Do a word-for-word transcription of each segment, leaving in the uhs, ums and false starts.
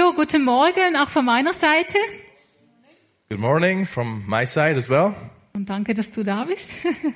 So, guten Morgen auch von meiner Seite. Good morning from my side as well. Und danke, dass du da bist.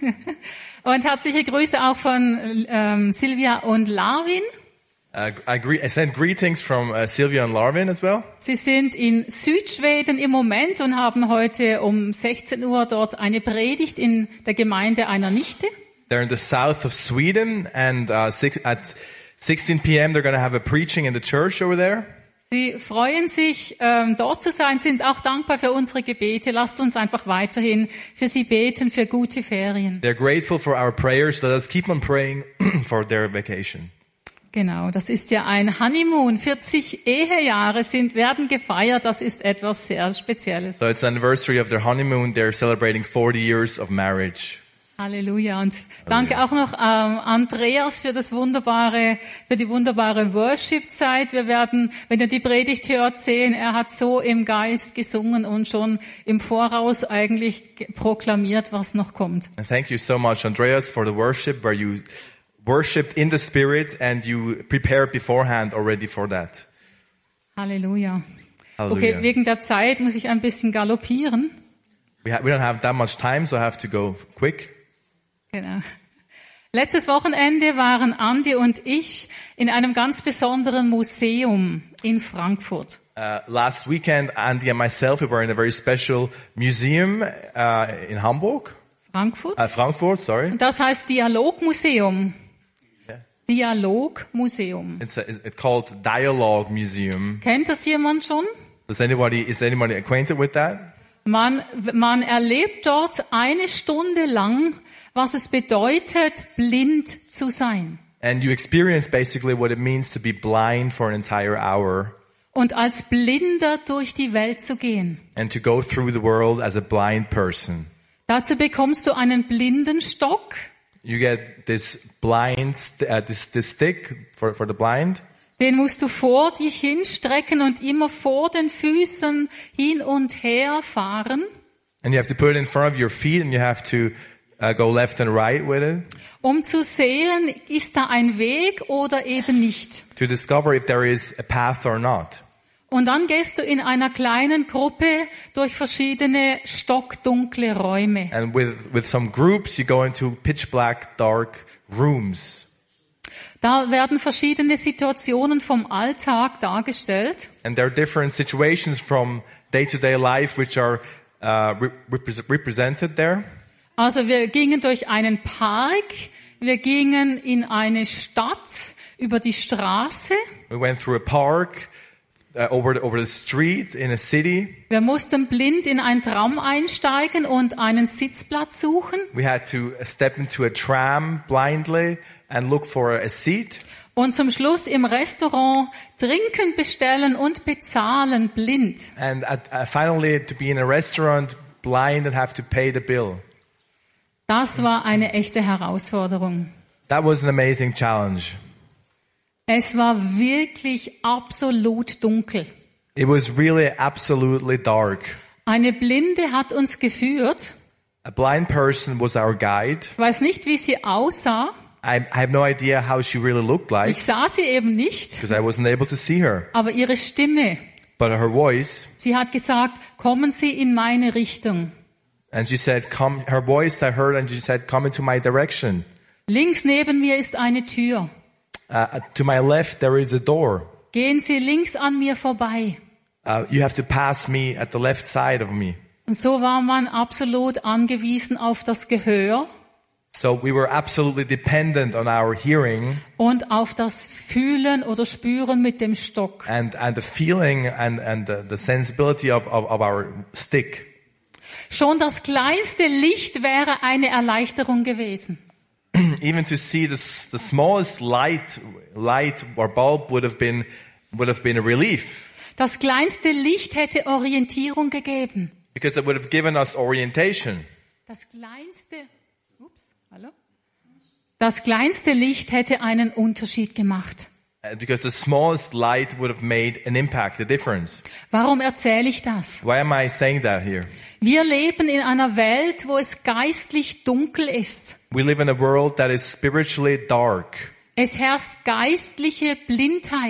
Und herzliche Grüße auch von ähm, Silvia und Larvin. Uh, I, gre- I send greetings from uh, Sylvia and Larvin as well. Sie sind in Südschweden im Moment und haben heute um sechzehn Uhr dort eine Predigt in der Gemeinde einer Nichte. They're in the south of Sweden, and uh, six, at sixteen p.m. they're going to have a preaching in the church over there. Sie freuen sich, ähm, dort zu sein, sind auch dankbar für unsere Gebete. Lasst uns einfach weiterhin für sie beten, für gute Ferien. They're grateful for our prayers. Let us keep on praying for their vacation. Genau, das ist ja ein Honeymoon. vierzig Ehejahre sind, werden gefeiert. Das ist etwas sehr Spezielles. So it's the anniversary of their honeymoon. They're celebrating forty years of marriage. Halleluja. Und danke auch noch ähm, Andreas für das wunderbare, für die wunderbare Worship-Zeit. Wir werden, wenn ihr die Predigt hört, sehen, er hat so im Geist gesungen und schon im Voraus eigentlich ge- proklamiert, was noch kommt. And thank you so much, Andreas, for the worship where you worshipped in the Spirit and you prepared beforehand already for that. Halleluja. Hallelujah. Okay, wegen der Zeit muss ich ein bisschen galoppieren. We, ha- we don't have that much time, so I have to go quick. Genau. Letztes Wochenende waren Andi und ich in einem ganz besonderen Museum in Frankfurt. Uh, last weekend, Andy and myself, we were in a very special museum uh, in Hamburg, Frankfurt? uh, Frankfurt, sorry. Und das heißt Dialogmuseum. Yeah. Dialogmuseum. It's, a, it's called Dialogue Museum. Kennt das jemand schon? Does anybody, is anybody acquainted with that? Man, man erlebt dort eine Stunde lang, was es bedeutet, blind zu sein. And you experience basically what it means to be blind for an entire hour Und als Blinder durch die Welt zu gehen. and to go through the world as a blind person. Dazu bekommst du einen Blindenstock. You get this blind, st- uh, this, this stick for, for the blind. Den musst du vor dich hinstrecken und immer vor den Füßen hin und her fahren, And you have to put it in front of your feet and you have to uh, go left and right with it um zu sehen, ist da ein Weg oder eben nicht. to discover if there is a path or not. Und dann gehst du in einer kleinen Gruppe durch verschiedene stockdunkle Räume. And with, with some groups, you go into pitch black, dark rooms. Da werden verschiedene Situationen vom Alltag dargestellt. And there are different situations from day-to-day life which are uh, re- repres- represented there. Also wir gingen durch einen Park, wir gingen in eine Stadt, über die Straße. We went through a park, uh, over, the, over the street in a city. Wir mussten blind in ein Tram einsteigen und einen Sitzplatz suchen. We had to step into a tram blindly and look for a seat. Und zum Schluss im Restaurant trinken, bestellen und bezahlen blind. And at, uh, finally to be in a restaurant blind and have to pay the bill. Das war eine echte Herausforderung. That was an amazing challenge. Es war wirklich absolut dunkel. It was really absolutely dark. Eine Blinde hat uns geführt. A blind person was our guide. Ich weiß nicht, wie sie aussah. I, I have no idea how she really looked like Ich sah sie eben nicht. because I wasn't able to see her. Aber ihre Stimme, But her voice, sie hat gesagt, kommen Sie in meine Richtung. and she said, "Come." Her voice I heard, and she said, "Come into my direction." Links neben mir ist eine Tür. Uh, to my left there is a door. Gehen Sie links an mir vorbei. Uh, you have to pass me at the left side of me. Und so war man absolut angewiesen auf das Gehör So we were absolutely dependent on our hearing und auf das Fühlen oder Spüren mit dem Stock. and, and the feeling and, and the, the sensibility of, of, of our stick. Schon das kleinste Licht wäre eine Erleichterung gewesen. Even to see the, s- the smallest light, light or bulb would have been, would have been a relief Das kleinste Licht hätte Orientierung gegeben. because it would have given us orientation. Das kleinste, ups, hallo? Das kleinste Licht hätte einen Unterschied gemacht. Uh, Because the smallest light would have made an impact, a difference. Warum erzähle ich das? Why am I saying that here? Wir leben in einer Welt, wo es geistlich dunkel ist. We live in a world that is spiritually dark. Es herrscht geistliche Blindheit.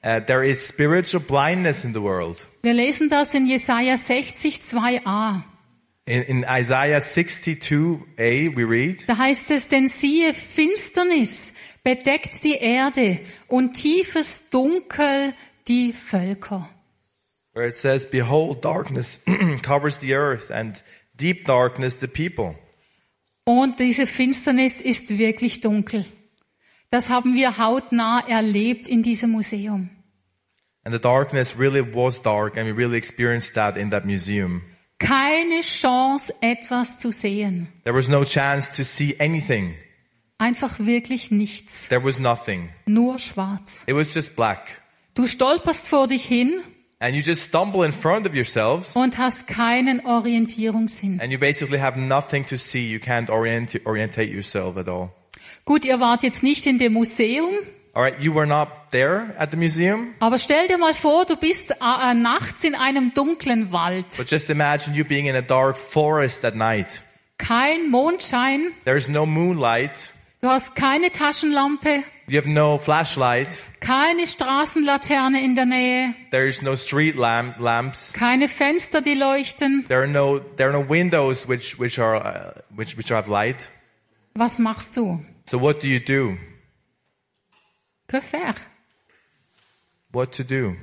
uh, there is spiritual blindness in the world. Wir lesen das in Jesaja sechzig, zwei a. In, in Isaiah sixty-two a, we read, Da heißt es, denn siehe, Finsternis bedeckt die Erde und tiefes Dunkel die Völker. where it says, behold, darkness covers the earth and deep darkness the people. Und diese Finsternis ist wirklich dunkel. Das haben wir hautnah erlebt in diesem Museum. And the darkness really was dark, and we really experienced that in that museum. Keine Chance, etwas zu sehen. There was no chance to see anything. Einfach wirklich nichts. There was nothing. Nur schwarz. It was just black. Du stolperst vor dich hin And you just stumble in front of yourselves, und hast keinen Orientierungssinn. and you basically have nothing to see. You can't orient, orientate yourself at all. Gut, ihr wart jetzt nicht in dem Museum, Alright, you were not there at the museum, aber stell dir mal vor, du bist äh, nachts in einem dunklen Wald. but just imagine you being in a dark forest at night. Kein Mondschein, There's no moonlight. du hast keine Taschenlampe, You have no flashlight. keine Straßenlaterne in der Nähe, There's no street lamp, lamps. keine Fenster, die leuchten. There are no, there are no windows which, which are, uh, which, which have light. Was machst du? So what do you do? Que faire? What to do?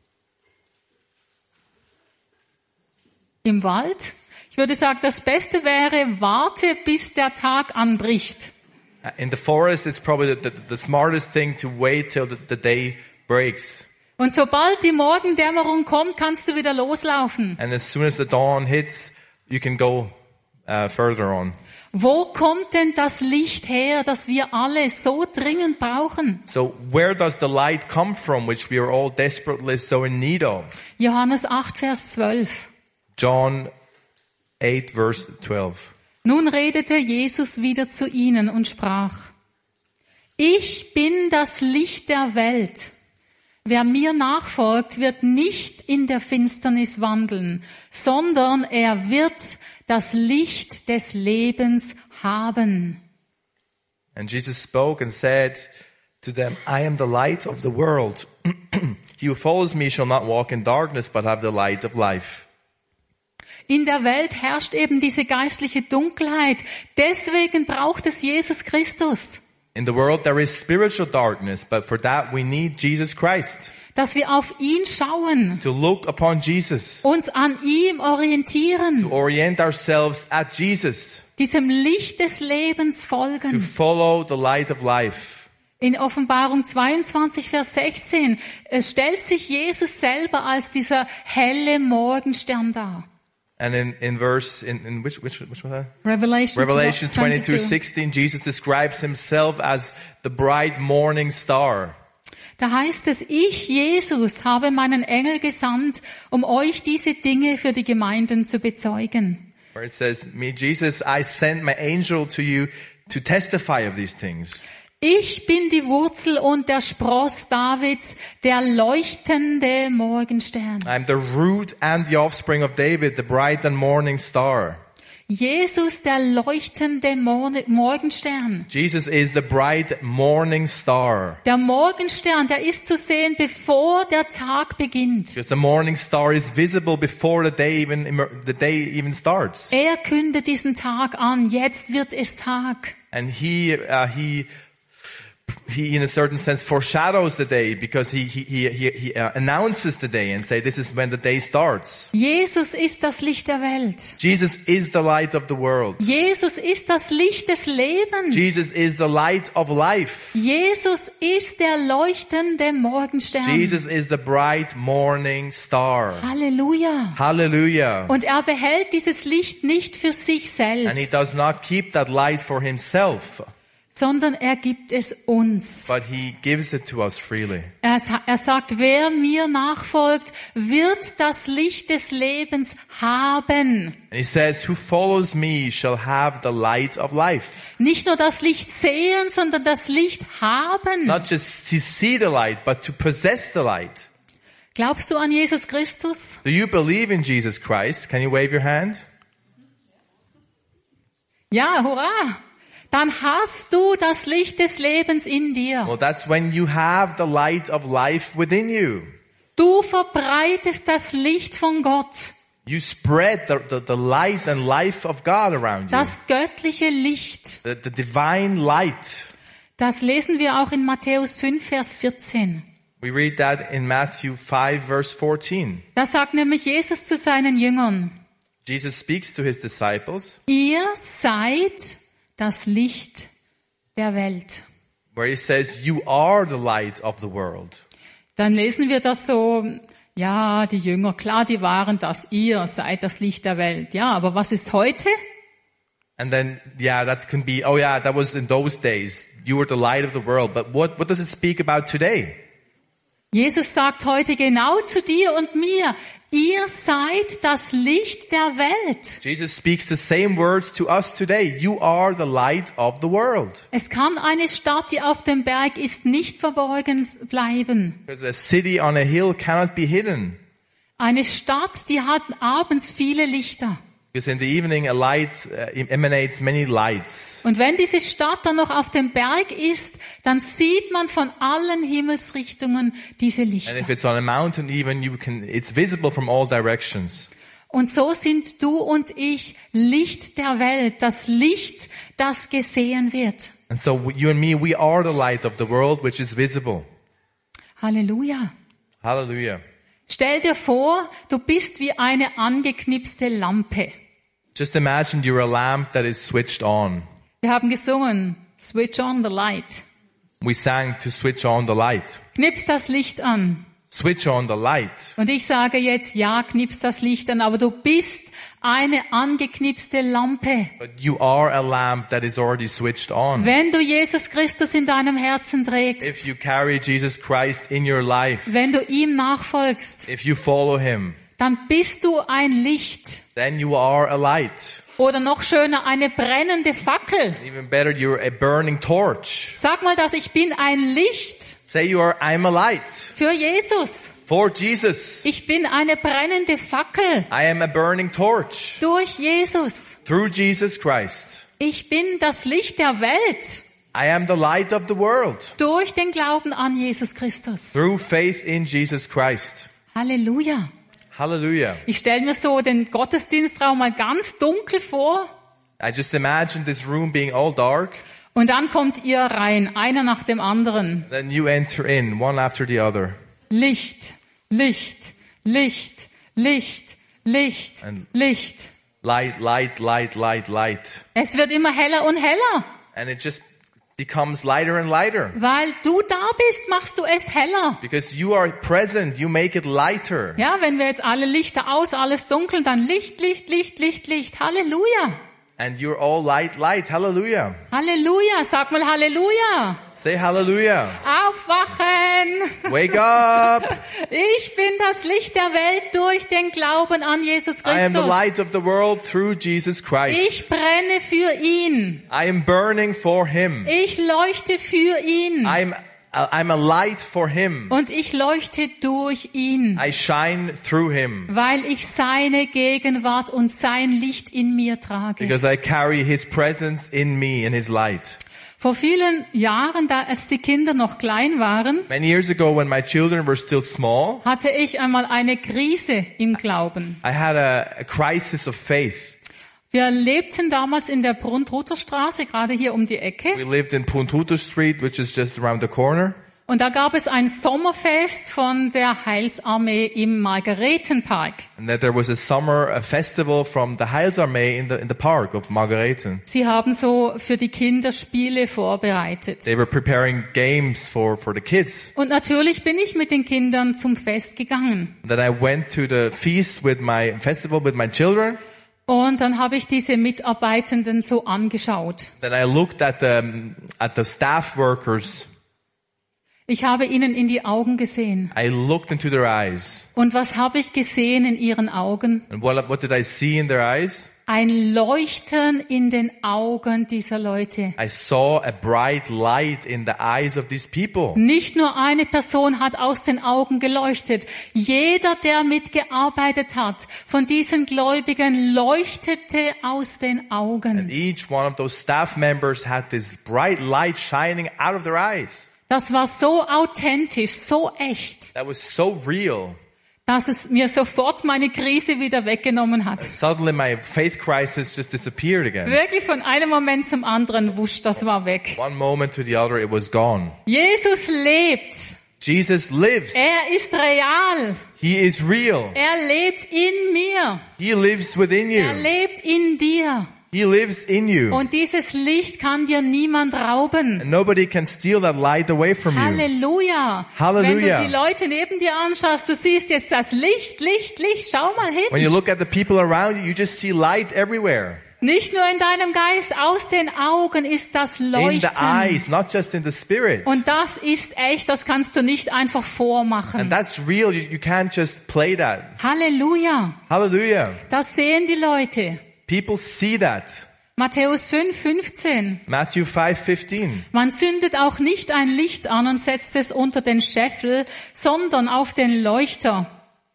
Im Wald? Ich würde sagen, das Beste wäre, warte, bis der Tag anbricht. In the forest, it's probably the, the, the smartest thing to wait till the, the day breaks. Und sobald die Morgendämmerung kommt, kannst du wieder loslaufen. And as soon as the dawn hits, you can go uh, further on. Wo kommt denn das Licht her, das wir alle so dringend brauchen? So where does the light come from, which we are all desperately so in need of? Johannes acht, Vers zwölf. John eight, verse twelve. Nun redete Jesus wieder zu ihnen und sprach, ich bin das Licht der Welt. Wer mir nachfolgt, wird nicht in der Finsternis wandeln, sondern er wird das Licht des Lebens haben. And Jesus spoke and said to them, I am the light of the world. He who follows me shall not walk in darkness, but have the light of life. In der Welt herrscht eben diese geistliche Dunkelheit. Deswegen braucht es Jesus Christus. In the world there is spiritual darkness, but for that we need Jesus Christ. Dass wir auf ihn schauen, To look upon Jesus. uns an ihm orientieren, To orient ourselves at Jesus. diesem Licht des Lebens To folgen. follow the light of life. In Offenbarung zweiundzwanzig, Vers sechzehn es stellt sich Jesus selber als dieser helle Morgenstern dar. And in, in verse, in, in which, which, which was that? Revelation, Revelation twenty-two twenty-two. sixteen, Jesus describes himself as the bright morning star. Da heißt es, ich, Jesus, habe meinen Engel gesandt, um euch diese Dinge für die Gemeinden zu bezeugen. Where it says, me, Jesus, I sent my angel to you to testify of these things. Ich bin die Wurzel und der Spross Davids, der leuchtende Morgenstern. I'm the root and the offspring of David, the bright and morning star. Jesus, der leuchtende Mor- Morgenstern. Jesus is the bright morning star. Der Morgenstern, der ist zu sehen, bevor der Tag beginnt. Because the morning star is visible before the day even, the day even starts. Er kündet diesen Tag an. Jetzt wird es Tag. And he, uh, he, he in a certain sense foreshadows the day because he, he, he, he, he uh, announces the day and say this is when the day starts. Jesus ist das Licht der Welt. Jesus is the light of the world. Jesus ist das Licht des Lebens. Jesus is the light of life. Jesus ist der leuchtende Morgenstern. Jesus is the bright morning star. Halleluja. Hallelujah. Und er behält dieses Licht nicht für sich And he selbst, does not keep that light for himself, sondern er gibt es uns. but he gives it to us freely. Er, sa- er sagt, wer mir nachfolgt, wird das Licht des Lebens haben. And he says, who follows me shall have the light of life. Nicht nur das Licht sehen, sondern das Licht haben. Not just to see the light, but to possess the light. Glaubst du an Jesus Christus? Do you believe in Jesus Christ? Can you wave your hand? Ja, hurra! dann hast du das Licht des Lebens in dir. well, that's when you have the light of life within you. Du verbreitest das Licht von Gott, You spread the, the, the light and life of God around you. das göttliche Licht. The, the divine light. Das lesen wir auch in Matthäus fünf, Vers vierzehn. We read that in Matthew five, verse fourteen. Da sagt nämlich Jesus zu seinen Jüngern, Jesus speaks to his disciples, ihr seid das Licht der Welt. where he says, you are the light of the world. Dann lesen wir das so, ja, die Jünger, klar, die waren das, ihr seid das Licht der Welt. Ja, aber was ist heute? And then, yeah, that can be, oh yeah, that was in those days. You were the light of the world. But what, what does it speak about today? Jesus sagt heute genau zu dir und mir, ihr seid das Licht der Welt. Jesus speaks the same words to us today. You are the light of the world. Es kann eine Stadt, die auf dem Berg ist, nicht verborgen bleiben. Because a city on a hill cannot be hidden. Eine Stadt, die hat abends viele Lichter. Because in the evening a light uh, emanates many lights. Und wenn diese Stadt dann noch auf dem Berg ist, dann sieht man von allen Himmelsrichtungen diese And Lichter. if it's on a mountain even, you can, it's visible from all directions. Und so sind du und ich Licht der Welt, das Licht, das gesehen wird. And so you and me, we are the light of the world which is visible. Halleluja. Hallelujah. Stell dir vor, du bist wie eine angeknipste Lampe. Just imagine you're a lamp that is switched on. Wir haben gesungen, switch on the light. We sang to switch on the light. Knips das Licht an. Switch on the light. Und ich sage jetzt, ja, knips das Licht an, aber du bist eine angeknipste Lampe. But you are a lamp that is already switched on. Wenn du Jesus Christus in deinem Herzen If trägst, you carry Jesus Christ in your life, wenn du ihm nachfolgst, if you follow him, dann bist du ein Licht. then you are a light. Oder noch schöner, eine brennende Fackel. Even better, you're a burning torch. Sag mal, dass ich bin ein Licht Say you are, I'm a light für Jesus. for Jesus. Ich bin eine brennende Fackel I am a burning torch durch Jesus. through Jesus Christ. Ich bin das Licht der Welt I am the light of the world durch den Glauben an Jesus Christus. through faith in Jesus Christ. Halleluja. Hallelujah. Ich stelle mir so den Gottesdienstraum mal ganz dunkel vor. I just imagine this room being all dark. Und dann kommt ihr rein, einer nach dem anderen. Then you enter in one after the other. Licht, Licht, Licht, Licht, Licht, And- Licht. Light, light, light, light, light. Es wird immer heller und heller. And it just becomes lighter and lighter. Weil du da bist, machst du es heller. Because you are present, you make it lighter. Ja, wenn wir jetzt alle Lichter aus, alles dunkel, dann Licht, Licht, Licht, Licht, Licht. Halleluja. And you're all light, light. Hallelujah. Halleluja. Sag mal Halleluja. Say hallelujah. Aufwachen. Wake up. Ich bin das Licht der Welt durch den Glauben an Jesus I am the Christus. light of the world through Jesus Christ. Ich brenne für ihn. I am burning for him. Ich leuchte für ihn. I'm I'm a light for him. Und ich leuchte durch ihn, I shine through him weil ich seine Gegenwart und sein Licht in mir trage. because I carry his presence in me and his light. Vor vielen Jahren, da als die Kinder noch klein waren, Many years ago when my children were still small, hatte ich einmal eine Krise im Glauben. I had a, a crisis of faith. Wir lebten damals in der Bruntruther Straße, gerade hier um die We Ecke. lived in Puntuta Street, which is just around the corner. Und da gab es ein Sommerfest von der Heilsarmee im Margaretenpark. And that there was a summer a festival from the Heilsarmee in the in the park of Margareten. Sie haben so für die Kinder Spiele vorbereitet. They were preparing games for for the kids. Und natürlich bin ich mit den Kindern zum Fest gegangen. And then I went to the feast with my festival with my children. Und dann habe ich diese Mitarbeitenden so angeschaut. Then I looked at the at the staff workers. Ich habe ihnen in die Augen gesehen. I looked into their eyes. Und was habe ich gesehen in ihren Augen? And what what did I see in their eyes? ein Leuchten in den Augen dieser Leute. I saw a bright light in the eyes of these people. Nicht nur eine Person hat aus den Augen geleuchtet. Jeder, der mitgearbeitet hat, von diesen Gläubigen leuchtete aus den Augen. And each one of those staff members had this bright light shining out of their eyes. Das war so authentisch, so echt, That was so real. dass es mir sofort meine Krise wieder weggenommen hat. Suddenly my faith crisis just disappeared again. Wirklich von einem Moment zum anderen, wusch, das war weg. One moment to the other, it was gone. Jesus lebt. Jesus lives. Er ist real. He is real. Er lebt in mir. He lives within Er you. lebt in dir. He lives in you. Und dieses Licht kann dir niemand rauben. And nobody can steal that light away from you. Halleluja. Halleluja. Wenn du die Leute neben dir anschaust, du siehst jetzt das Licht, Licht, Licht. Schau mal When hin. you look at the people around you, you just see light everywhere. Nicht nur in deinem Geist, aus den Augen ist das In the Leuchten. eyes, not just in the spirit. Und das ist echt, das kannst du nicht einfach And vormachen. that's real. You, you can't just play that. Halleluja. Hallelujah. Das sehen die Leute. People see that. Matthäus fünf, fünfzehn. Matthew five fifteen. Man zündet auch nicht ein Licht an und setzt es unter den Scheffel, sondern auf den Leuchter.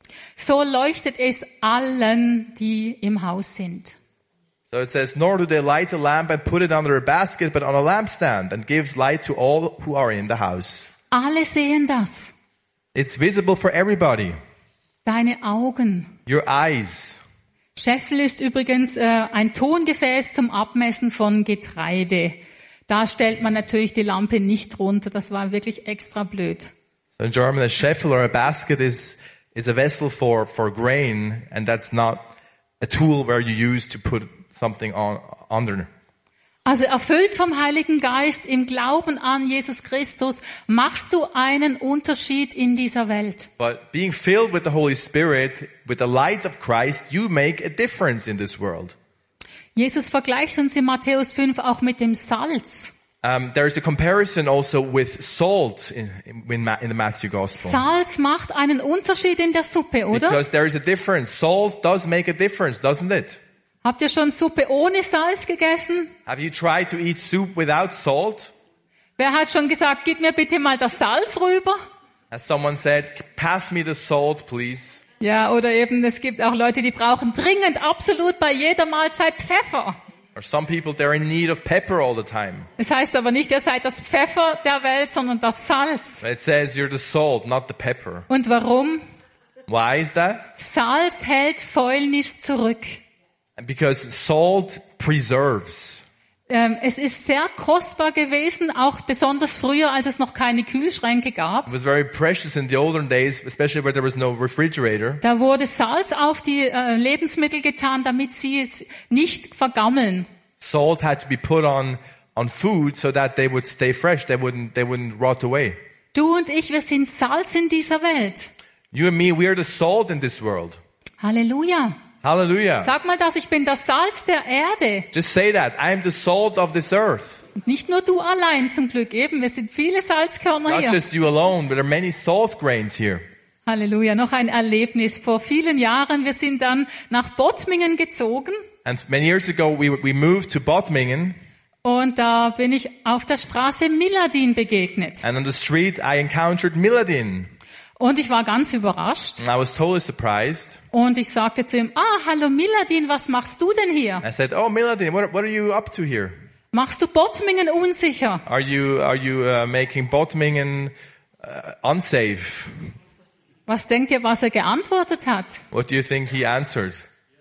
So leuchtet es allen, die im Haus sind. So it says, nor do they light a lamp and put it under a basket, but on a lampstand, and gives light to all who are in the house. Alle sehen das. It's visible for everybody. Deine Augen. Your eyes. Scheffel ist übrigens äh, ein Tongefäß zum Abmessen von Getreide. Da stellt man natürlich die Lampe nicht runter. Das war wirklich extra blöd. So in German, a scheffel or a basket is, is a vessel for, for grain, and that's not a tool where you use to put something on, under. Also erfüllt vom Heiligen Geist im Glauben an Jesus Christus machst du einen Unterschied in dieser Welt. But being filled with the Holy Spirit, with the light of Christ, you make a difference in this world. Jesus vergleicht uns in Matthäus fünf auch mit dem Salz. Um, there is the comparison also with salt in, in, in the Matthew Gospel. Salz macht einen Unterschied in der Suppe, oder? Because there is a difference. Salt does make a difference, doesn't it? Habt ihr schon Suppe ohne Salz gegessen? Have you tried to eat soup without salt? Wer hat schon gesagt, gib mir bitte mal das Salz rüber? Has someone said, pass me the salt, please? Ja, oder eben, es gibt auch Leute, die brauchen dringend, absolut bei jeder Mahlzeit Pfeffer. Or some people, they're in need of pepper all the time. Das heißt aber nicht, ihr seid das Pfeffer der Welt, sondern das Salz. It says you're the salt, not the pepper. Und warum? Why is that? Salz hält Fäulnis zurück. Because salt preserves. Ähm, es ist sehr kostbar gewesen, auch besonders früher, als es noch keine Kühlschränke gab. It was very precious in the olden days, especially where there was no refrigerator. Da wurde Salz auf die äh, Lebensmittel getan, damit sie es nicht vergammeln. Salt had to be put on, on food so that they would stay fresh, they wouldn't, they wouldn't rot away. Du und ich, wir sind Salz in dieser Welt. You and me, we are the salt in this world. Halleluja. Hallelujah. Sag mal das, ich bin das Salz der Erde. Just say that. I am the salt of this earth. Und nicht nur du allein zum Glück eben, wir sind viele Salzkörner Not hier. just you alone, but there are many salt grains here. Halleluja, noch ein Erlebnis. Vor vielen Jahren, wir sind dann nach Bottmingen gezogen And many years ago, we, we moved to Bottmingen. und da bin ich auf der Straße Milladin begegnet. And on the street, I encountered Milladin. Und ich war ganz überrascht And I was totally surprised. und ich sagte zu ihm, ah, hallo Milladin, was machst du denn hier? I said, oh, Milladin, what, what are you up to here? Machst du Bottmingen unsicher? Are you, are you uh, making Bottmingen uh, unsafe? Was denkt ihr, was er geantwortet hat? What do you think he answered?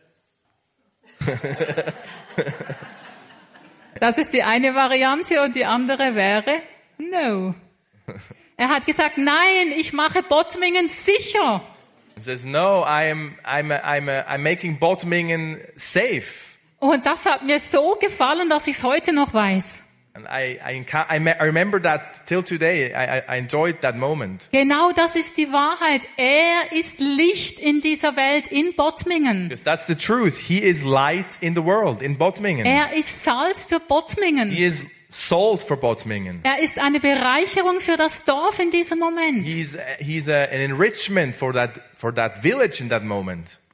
Das ist die eine Variante und die andere wäre, no. Er hat gesagt, nein, ich mache Bottmingen sicher. He says, no, I am, I'm, a, I'm, a, I'm making Bottmingen safe. Und das hat mir so gefallen, dass ich es heute noch weiß. And I, I, I, I remember that till today. I, I enjoyed that moment. Genau das ist die Wahrheit. Er ist Licht in dieser Welt, in Bottmingen. Because that's the truth. He is light in the world, in Bottmingen. Er ist Salz für Bottmingen. He is salt for Bottmingen. Er ist eine Bereicherung für das Dorf in diesem Moment. He's, he's a, an enrichment for that, for that village in that moment.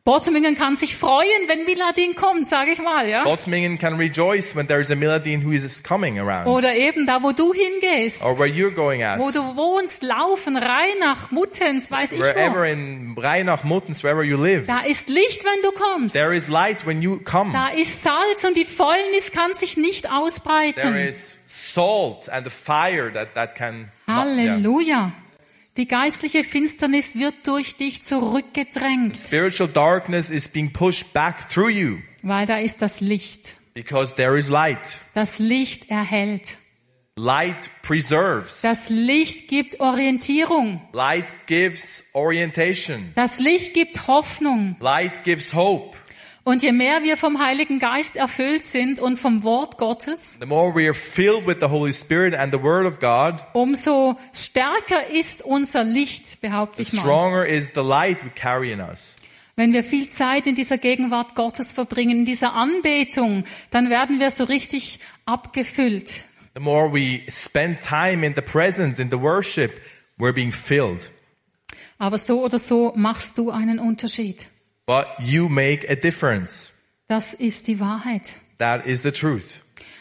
Bottmingen kann sich freuen, wenn Miladin kommt, sage ich mal, ja. Bottmingen can rejoice when there is a Miladin who is coming around. Oder eben da, wo du hingehst, Or where you're going at. wo du wohnst, laufen, Rheinach, Muttenz, weiß ich Wherever wo. in Rheinach, Muttens, wherever you live. Da ist Licht, wenn du kommst. There is light when you come. Da ist Salz und die Fäulnis kann sich nicht There ausbreiten. is salt and the fire that, that can... not- yeah. Halleluja. Die geistliche Finsternis wird durch dich zurückgedrängt, Spiritual darkness is being pushed back through you weil da ist das Licht. because there is light. Das Licht erhält. Light preserves. Das Licht gibt Orientierung. Light gives orientation. Das Licht gibt Hoffnung. Light gives hope. Und je mehr wir vom Heiligen Geist erfüllt sind und vom Wort Gottes, The more we are filled with the Holy Spirit and the Word of God, umso stärker ist unser Licht, behaupte the ich mal. stronger is the light we carry in us. Wenn wir viel Zeit in dieser Gegenwart Gottes verbringen, in dieser Anbetung, dann werden wir so richtig abgefüllt. The more we spend time in the presence, in the worship, we're being filled. Aber so oder so machst du einen Unterschied. But you make a difference. Das ist die Wahrheit. That is the truth.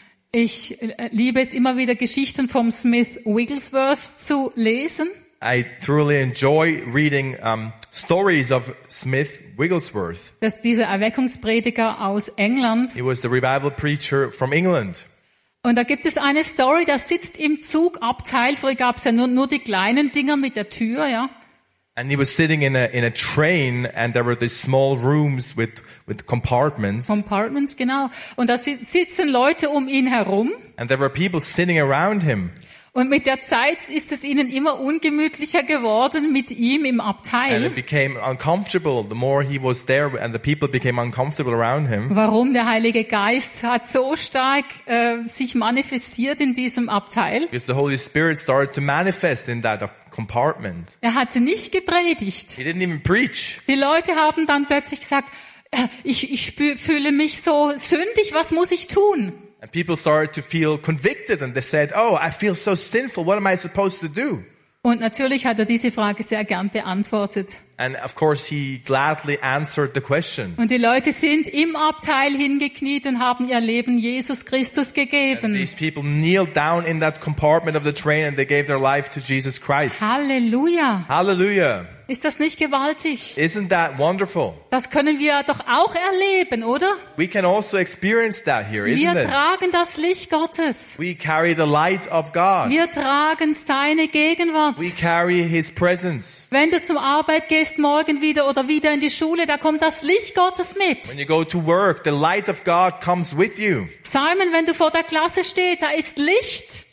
Ich äh, liebe es immer wieder, Geschichten vom Smith Wigglesworth zu lesen. I truly enjoy reading um, stories of Smith Wigglesworth. Das ist dieser Erweckungsprediger aus England. He was the revival preacher from England. Und da gibt es eine Story, da sitzt im Zugabteil, früher gab es ja nur, nur die kleinen Dinger mit der Tür, ja. And he was sitting in a in a train, and there were these small rooms with with compartments, Compartments, genau. Und da si- sitzen Leute um ihn herum. and there were people sitting around him. Und mit der Zeit ist es ihnen immer ungemütlicher geworden mit ihm im And Abteil. it became uncomfortable. The more he was there, and the people became uncomfortable around him, Warum? Der Heilige Geist hat so stark äh, sich manifestiert in diesem Abteil. because the Holy Spirit started to manifest in that compartment. Er hatte nicht gepredigt. He didn't even preach. Die Leute haben dann plötzlich gesagt, äh, ich, ich spü- fühle mich so sündig, was muss ich tun? And people started to feel convicted, and they said, "Oh, I feel so sinful. What am I supposed to do?" Und natürlich hat er diese Frage sehr gern beantwortet. And of course, he gladly answered the question. Und die Leute sind im Abteil hingekniet und haben ihr Leben Jesus Christus And gegeben. these people kneeled down in that compartment of the train, and they gave their life to Jesus Christ. Halleluja. Hallelujah. Ist das nicht gewaltig? Isn't that wonderful? Das können wir doch auch erleben, oder? We can also experience that here, Wir isn't it? tragen das Licht Gottes. We carry the light of God. Wir tragen seine Gegenwart. We carry His presence. Wenn du zur Arbeit gehst, morgen wieder oder wieder in die Schule, da kommt das Licht Gottes mit. When you go to work, the light of God comes with you. Simon, wenn du vor der Klasse stehst, da ist Licht.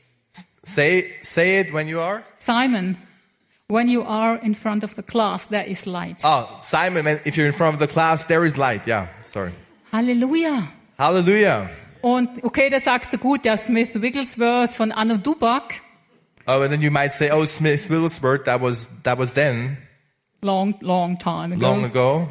Say, say it when you are. Simon, when you are in front of the class, there is light. Oh, Simon, when- if you're in front of the class, there is light. Yeah, sorry. Halleluja. Hallelujah. Und okay, da sagst du gut, der Smith Wigglesworth von Anno Dubak, Oh, and then you might say, oh, Smith Wigglesworth, that was, that was then, long, long time ago. long ago.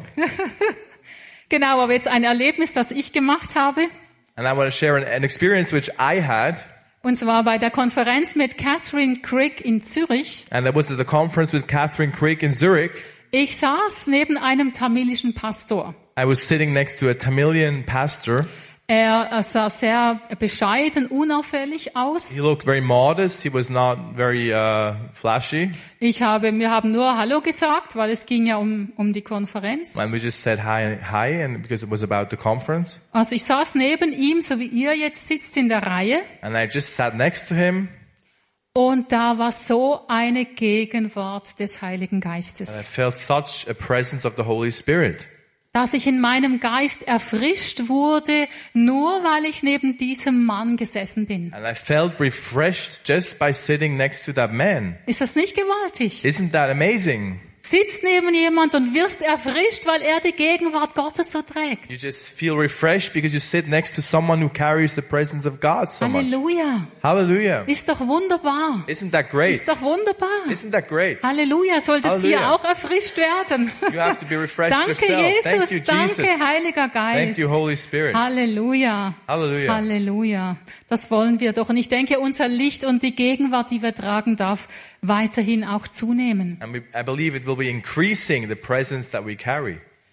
Genau, aber jetzt ein Erlebnis, das ich gemacht habe. And I want to share an, an experience which I had. Und zwar bei der Konferenz mit Catherine Crick in Zürich. And that was at the conference with Catherine Crick in Zurich. Ich saß neben einem tamilischen Pastor. I was sitting next to a Tamilian pastor. Er äh, sah sehr bescheiden, unauffällig aus. He looked very modest. He was not very uh, flashy. Ich habe, wir haben nur Hallo gesagt, weil es ging ja um, um die Konferenz. And we just said hi, hi, and because it was about the conference. Also ich saß neben ihm, so wie ihr jetzt sitzt in der Reihe. And I just sat next to him. Und da war so eine Gegenwart des Heiligen And I Geistes, felt such a presence of the Holy Spirit. dass ich in meinem Geist erfrischt wurde, nur weil ich neben diesem Mann gesessen bin. And I felt refreshed just by sitting next to that man. Ist das nicht gewaltig? Isn't that amazing? Sitzt neben jemand und wirst erfrischt, weil er die Gegenwart Gottes so trägt. You just feel refreshed because you sit next to someone who carries the presence of God so much. Halleluja. Hallelujah. Ist doch wunderbar. Isn't that great? Ist doch wunderbar. Isn't that great? Halleluja. Solltest hier Halleluja. auch erfrischt werden. You have to be refreshed Danke, yourself. Thank Jesus. you, Danke, Jesus. Heiliger Thank Geist. you, Holy Spirit. Halleluja. Hallelujah. Halleluja. Das wollen wir doch. Und ich denke, unser Licht und die Gegenwart, die wir tragen, darf weiterhin auch zunehmen. And we, I believe it will be increasing the presence that we carry.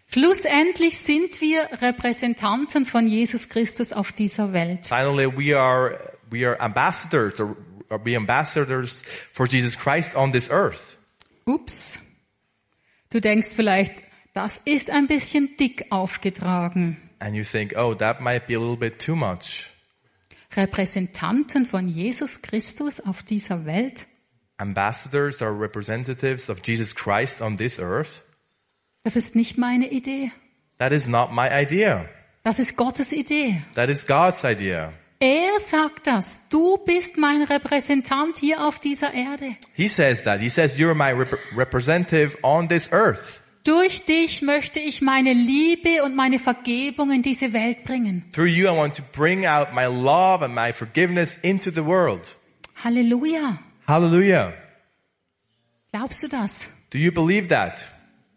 Schlussendlich sind wir Repräsentanten von Jesus Christus auf dieser Welt. Finally, we are we are ambassadors or, or be ambassadors for Jesus Christ on this earth. Ups. Du denkst vielleicht, das ist ein bisschen dick aufgetragen. And you think, oh, that might be a little bit too much. Repräsentanten von Jesus Christus auf dieser Welt? Ambassadors are representatives of Jesus Christ on this earth. Das ist nicht meine Idee. That is not my idea. Das ist Gottes Idee. That is God's idea. Er sagt das. Du bist mein Repräsentant hier auf dieser Erde. He says that. He says, you're my rep- representative on this earth. Durch dich möchte ich meine Liebe und meine Vergebung in diese Welt bringen. Through you, I want to bring out my love and my forgiveness into the world. Halleluja. Hallelujah. Glaubst du das? Do you believe that?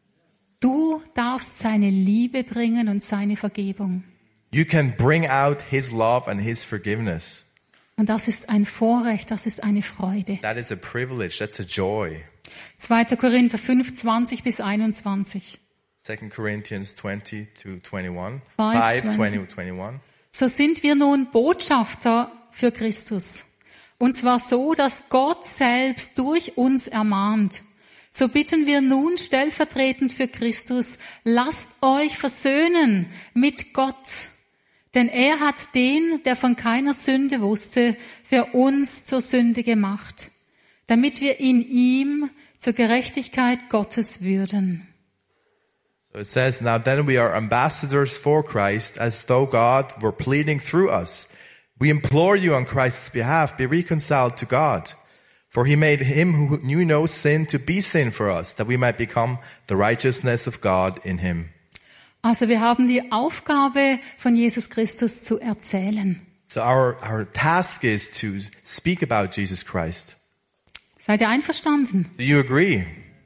Du darfst seine Liebe bringen und seine Vergebung. You can bring out His love and His forgiveness. Und das ist ein Vorrecht, das ist eine Freude. That is a privilege. That's a joy. zweiter Korinther fünf, zwanzig bis einundzwanzig. Second Corinthians twenty to twenty-one. Five, five, twenty. twenty, twenty-one. So sind wir nun Botschafter für Christus. Und zwar so, dass Gott selbst durch uns ermahnt. So bitten wir nun stellvertretend für Christus, lasst euch versöhnen mit Gott. Denn er hat den, der von keiner Sünde wusste, für uns zur Sünde gemacht, damit wir in ihm zur Gerechtigkeit Gottes würden. So it says, now then we are ambassadors for Christ, as though God were pleading through us. We implore you on Christ's behalf, be reconciled to God. For he made him who knew no sin to be sin for us, that we might become the righteousness of God in him. Also wir haben die Aufgabe, von Jesus Christus zu erzählen. So our, our task is to speak about Jesus Christ. Seid ihr einverstanden? Do you agree?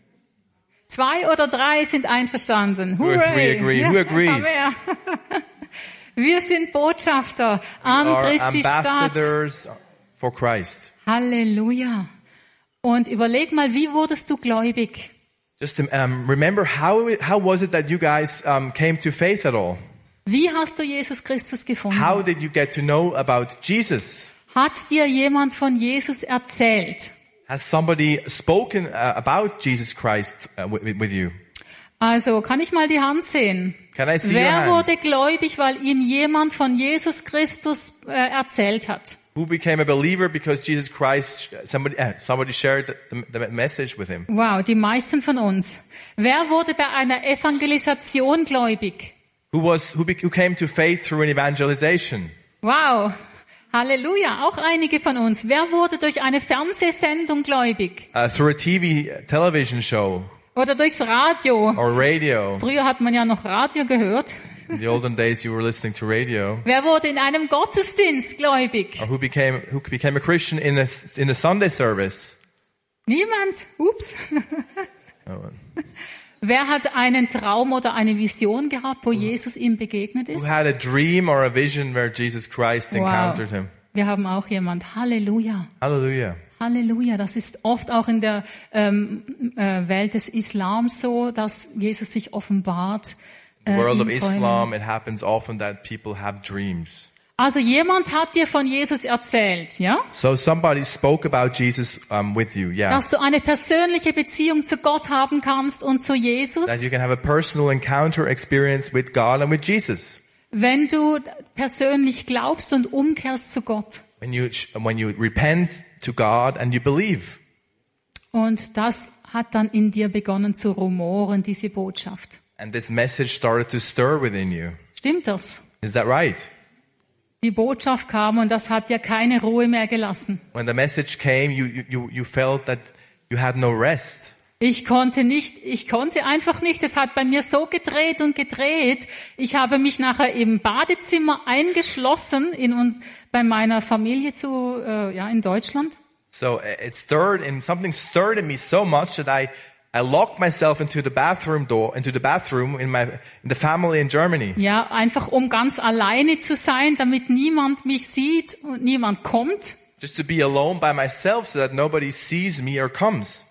Zwei oder drei sind einverstanden. Two or three agree. Ja, Who agrees? Wir sind Botschafter an Are Christi Stadt. ambassadors for Christ. Halleluja. Und überleg mal, wie wurdest du gläubig? Just um, remember, how how was it that you guys um, came to faith at all? Wie hast du Jesus Christus gefunden? How did you get to know about Jesus? Hat dir jemand von Jesus erzählt? Has somebody spoken uh, about Jesus Christ uh, with, with you? Also, kann ich mal die Hand sehen? Can I see your Wer hand? wurde gläubig, weil ihm jemand von Jesus Christus äh, erzählt hat? Who became a believer because Jesus Christ, somebody, uh, somebody shared the, the message with him? Wow, die meisten von uns. Wer wurde bei einer Evangelisation gläubig? Who was, who, be, who came to faith through an evangelization? Wow, Halleluja, auch einige von uns. Wer wurde durch eine Fernsehsendung gläubig? Uh, through a T V television show Oder durchs Radio? or radio. Früher hat man ja noch Radio gehört. In the olden days, you were listening to radio. Wer wurde in einem Gottesdienst gläubig? Or who became who became a Christian in a in a Sunday service? Niemand. Ups. No one. Wer hat einen Traum oder eine Vision gehabt, wo Jesus ihm begegnet ist? Who had a dream or a vision where Jesus Christ encountered him? Wir haben auch jemand. Halleluja. Hallelujah. Halleluja. Das ist oft auch in der ähm, äh, Welt des Islams so, dass Jesus sich offenbart. The world of in Träumen. Islam, it happens often that people have dreams. Also jemand hat dir von Jesus erzählt, ja? So somebody spoke about Jesus um, with you, yeah. Dass du eine persönliche Beziehung zu Gott haben kannst und zu That Jesus, you can have a personal encounter experience with God and with Jesus. wenn du persönlich glaubst und umkehrst zu Gott. When you when you repent to God and you believe. Und das hat dann in dir begonnen zu rumoren, diese Botschaft. And this message started to stir within you. Stimmt das? Is that right? Die Botschaft kam und das hat dir keine Ruhe mehr gelassen. When the message came, you, you, you felt that you had no rest. Ich konnte nicht, ich konnte einfach nicht. Es hat bei mir so gedreht und gedreht. Ich habe mich nachher im Badezimmer eingeschlossen in uns, bei meiner Familie zu, äh, ja, in Deutschland. So it stirred, and something stirred in me so much that I, I locked myself into the bathroom door, into the bathroom in my, in the family in Germany. Ja, einfach um ganz alleine zu sein, damit niemand mich sieht und niemand kommt. Just to be alone by myself so that nobody sees me or comes.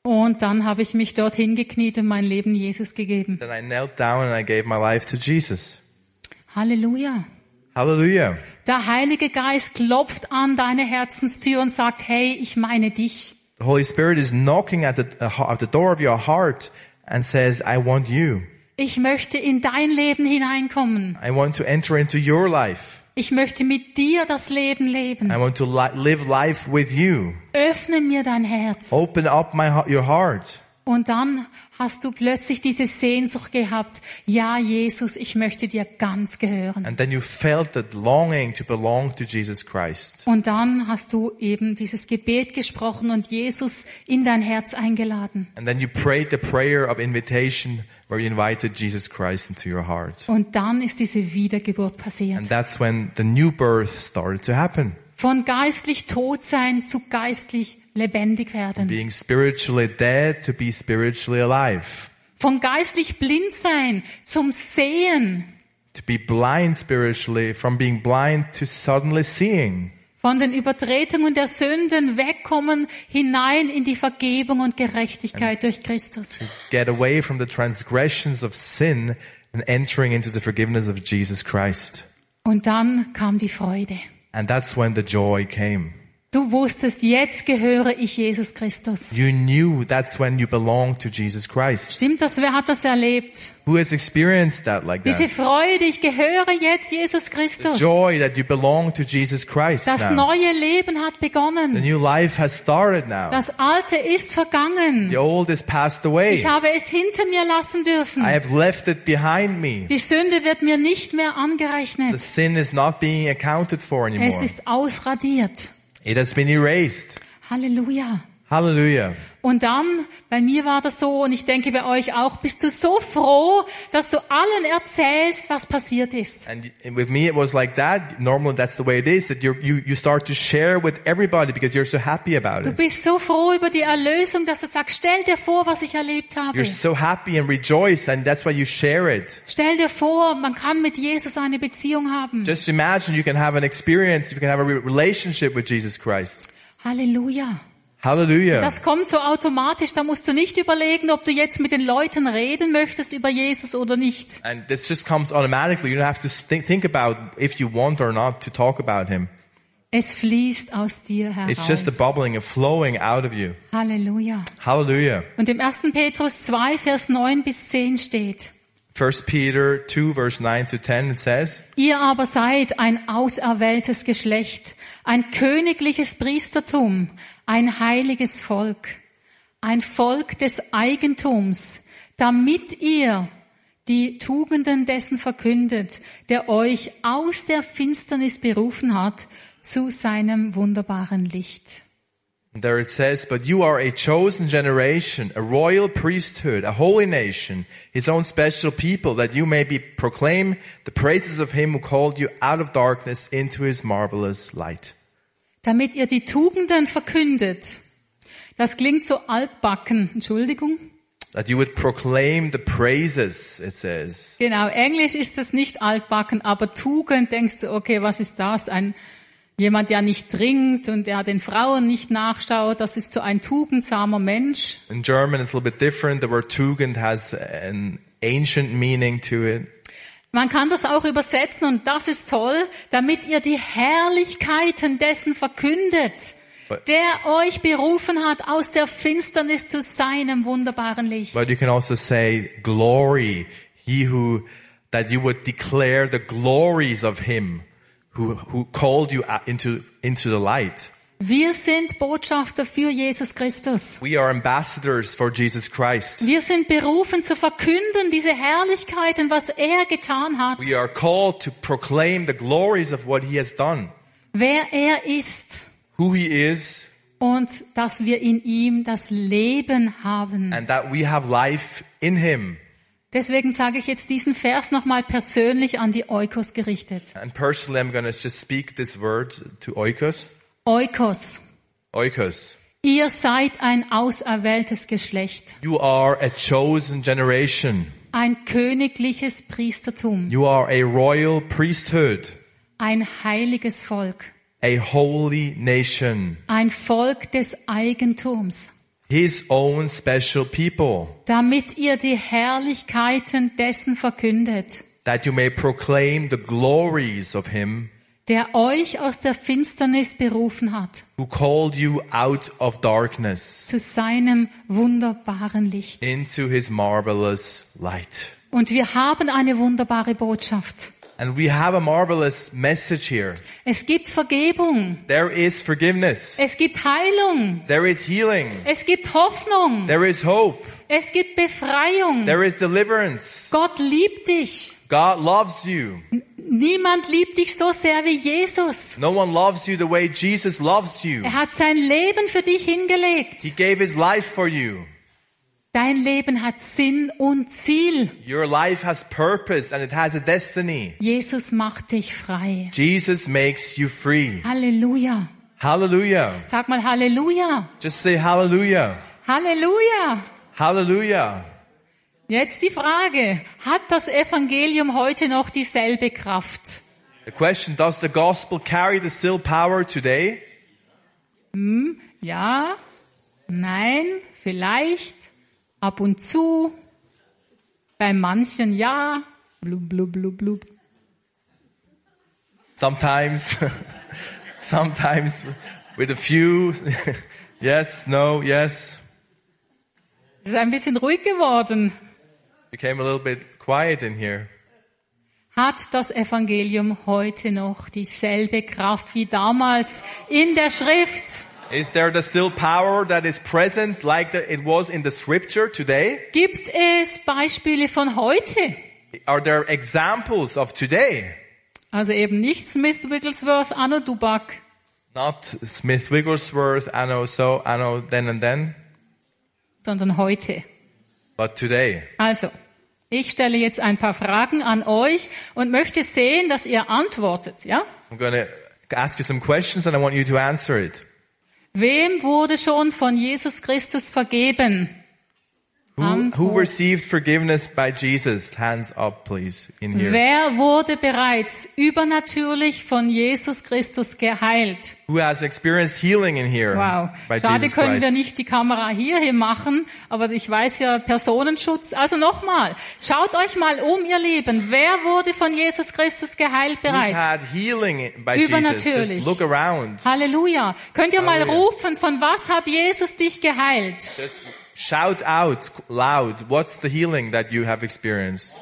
Und dann habe ich mich dorthin gekniet und mein Leben Jesus gegeben. Then I knelt down and I gave my life to Jesus. Halleluja. Hallelujah. Der Heilige Geist klopft an deine Herzenstür und sagt, hey, ich meine dich. The Holy Spirit is knocking at the, uh, at the door of your heart and says, I want you. Ich möchte in dein Leben hineinkommen. I want to enter into your life. Ich möchte mit dir das Leben leben. I want to li- live life with you. Öffne mir dein Herz. Open up my your heart. Und dann hast du plötzlich diese Sehnsucht gehabt. Ja, Jesus, ich möchte dir ganz gehören. And then you felt that longing to belong to Jesus Christ. Und dann hast du eben dieses Gebet gesprochen und Jesus in dein Herz eingeladen. And then you prayed the prayer of invitation where you invited Jesus Christ into your heart. Und dann ist diese Wiedergeburt And passiert. that's when the new birth started to happen. Von geistlich tot sein zu geistlich lebendig werden. Being spiritually dead to be spiritually alive. Von geistlich blind sein zum Sehen. To be blind spiritually, from being blind to suddenly seeing. Von den Übertretungen der Sünden wegkommen, hinein in die Vergebung und Gerechtigkeit durch Christus. To get away from the transgressions of sin and entering into the forgiveness of Jesus Christ. Und dann kam die Freude. And that's when the joy came. Du wusstest, jetzt gehöre ich Jesus Christus. You knew that's when you belong to Jesus Christ. Stimmt das? Wer hat das erlebt? Who has experienced that like Diese that? Freude, ich gehöre jetzt Jesus The Christus. joy that you belong to Jesus Christ Das now. neue Leben hat The begonnen. new life has started now. Das Alte ist vergangen. The old is passed away. Ich habe es hinter mir lassen dürfen. I have left it behind me. Die Sünde wird mir nicht mehr The angerechnet. sin is not being accounted for Es anymore. ist ausradiert. It has been erased. Halleluja. Hallelujah. Und dann, bei mir war das so, und ich denke bei euch auch, bist du so froh, dass du allen erzählst, was passiert ist. And with me it was like that. Normally that's the way it is, that you you you start to share with everybody because you're so happy about Du it. bist so froh über die Erlösung, dass du sagst, stell dir vor, was ich erlebt habe. You're so happy and rejoice, and that's why you share it. Stell dir vor, man kann mit Jesus eine Beziehung haben. Just imagine you can have an experience, you can have a re- relationship with Jesus Christ. Halleluja. Hallelujah. Das kommt so automatisch, da musst du nicht überlegen, ob du jetzt mit den Leuten reden möchtest über Jesus oder nicht. And this just comes automatically. You don't have to think, think about if you want or not to talk about him. Es fließt aus dir It's just the heraus. bubbling and flowing out of you. Halleluja. Hallelujah. Und im ersten Petrus zwei, Vers neun bis zehn steht, First Peter two, verse nine to ten, it says, ihr aber seid ein auserwähltes Geschlecht, ein königliches Priestertum, ein heiliges Volk, ein Volk des Eigentums, damit ihr die Tugenden dessen verkündet, der euch aus der Finsternis berufen hat zu seinem wunderbaren Licht. and there it says, but you are a chosen generation, a royal priesthood, a holy nation, his own special people, that you may be proclaim the praises of him who called you out of darkness into his marvelous light. Damit ihr die Tugenden verkündet. Das klingt so altbacken, Entschuldigung. That you would proclaim the praises, it says. Genau, Englisch ist das nicht altbacken, aber Tugend, denkst du, okay, was ist das? Ein jemand, der nicht trinkt und der den Frauen nicht nachschaut, das ist so ein tugendsamer Mensch. In German it's a little bit different. The word Tugend has an ancient meaning to it. Man kann das auch übersetzen und das ist toll, damit ihr die Herrlichkeiten dessen verkündet, der euch berufen hat aus der Finsternis zu seinem wunderbaren Licht. But you can also say glory, he who, that you would declare the glories of him who, who called you into, into the light. Wir sind Botschafter für Jesus Christus. We are ambassadors for Jesus Christ. Wir sind berufen zu verkünden diese Herrlichkeiten, was er getan hat, We are called to proclaim the glories of what he has done, wer er ist who he is, und dass wir in ihm das Leben haben. and that we have life in him. Deswegen sage ich jetzt diesen Vers nochmal persönlich an die Oikos gerichtet. And personally, I'm going to just speak this word to Oikos. Oikos, Oikos. ihr seid ein auserwähltes Geschlecht, You are a chosen generation. ein königliches Priestertum, You are a royal priesthood, ein heiliges Volk, a holy nation, ein Volk des Eigentums, His own special people, damit ihr die Herrlichkeiten dessen verkündet, that you may proclaim the glories of him der euch aus der Finsternis berufen hat, who called you out of darkness zu seinem wunderbaren Licht. into his marvelous light. Und wir haben eine wunderbare Botschaft. And we have a marvelous message here. Es gibt Vergebung. There is forgiveness. Es gibt Heilung. There is healing. Es gibt Hoffnung. There is hope. Es gibt Befreiung. There is deliverance. Gott liebt dich. God loves you. Niemand liebt dich so sehr wie Jesus. No one loves you the way Jesus loves you. Er hat sein Leben für dich hingelegt. He gave his life for you. Dein Leben hat Sinn und Ziel. Your life has purpose and it has a destiny. Jesus macht dich frei. Jesus makes you free. Halleluja. Hallelujah. Sag mal Halleluja. Just say hallelujah. Halleluja. Hallelujah. Jetzt die Frage, hat das Evangelium heute noch dieselbe Kraft? The question, does the gospel carry the still power today? Hm, ja, nein, vielleicht, ab und zu, bei manchen ja, blub, blub, blub, blub. Sometimes, sometimes with a few, yes, no, yes. Es ist ein bisschen ruhig geworden. Became a little bit quiet in here. Hat das Evangelium heute noch dieselbe Kraft wie damals in der Schrift? Is there the still power that is present like the, it was in the scripture today? Gibt es Beispiele von heute? Are there examples of today? Also eben nicht Smith Wigglesworth, Anno Dubak, Not Smith Wigglesworth, anno so, anno then and then, sondern heute. but today. Also, ich stelle jetzt ein paar Fragen an euch und möchte sehen, dass ihr antwortet, ja? I'm going to ask you some questions and I want you to answer it. Wem wurde schon von Jesus Christus vergeben? Who, Hand who hoch. received forgiveness by Jesus? Hands up, please, in here. Wer wurde bereits übernatürlich von Jesus Christus geheilt? Who has experienced healing in here Wow. by Schade, Jesus können wir Christ? nicht die Kamera hierhin machen, aber ich weiß ja, Personenschutz. Also nochmal, schaut euch mal um, ihr Lieben. Wer wurde von Jesus Christus geheilt Who's bereits? had healing by Jesus? Übernatürlich. Just look around. Halleluja. Könnt ihr mal Halleluja. rufen, von was hat Jesus dich geheilt? Just shout out loud. What's the healing that you have experienced?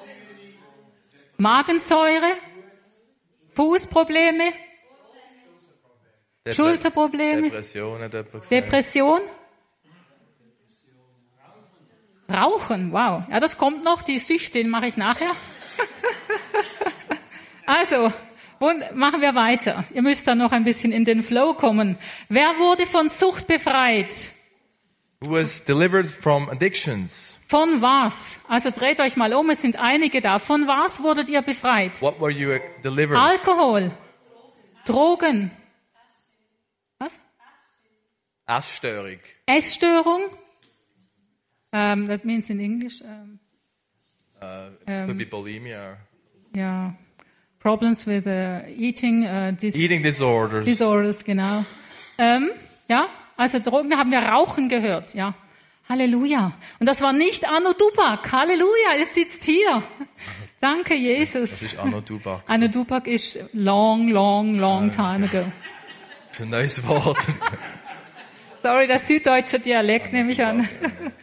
Magensäure? Fußprobleme? Depre- Schulterprobleme? Depressionen, Depressionen. Depression? Rauchen, wow. Ja, das kommt noch, die Süchte, den mache ich nachher. Also, und machen wir weiter. Ihr müsst dann noch ein bisschen in den Flow kommen. Wer wurde von Sucht befreit? Who was delivered from addictions? Von was? Also dreht euch mal um, es sind einige da. Von was wurdet ihr befreit? What were you delivered? Alkohol, Drogen, was? Essstörung. Essstörung? Um, that means in English, um, Uh, Um, could be bulimia. yeah, problems with uh, eating, uh, dis Eating disorders. disorders, genau. Ähm, ja, also Drogen haben wir Rauchen gehört, ja. Halleluja. Und das war nicht Anno Dubak. Halleluja, ihr sitzt hier. Danke, Das Jesus. ist Anno Dubak. Anno Dubak ist long, long, long time ago. Das ist ein neues Wort. Sorry, das süddeutsche Dialekt nehme ich an.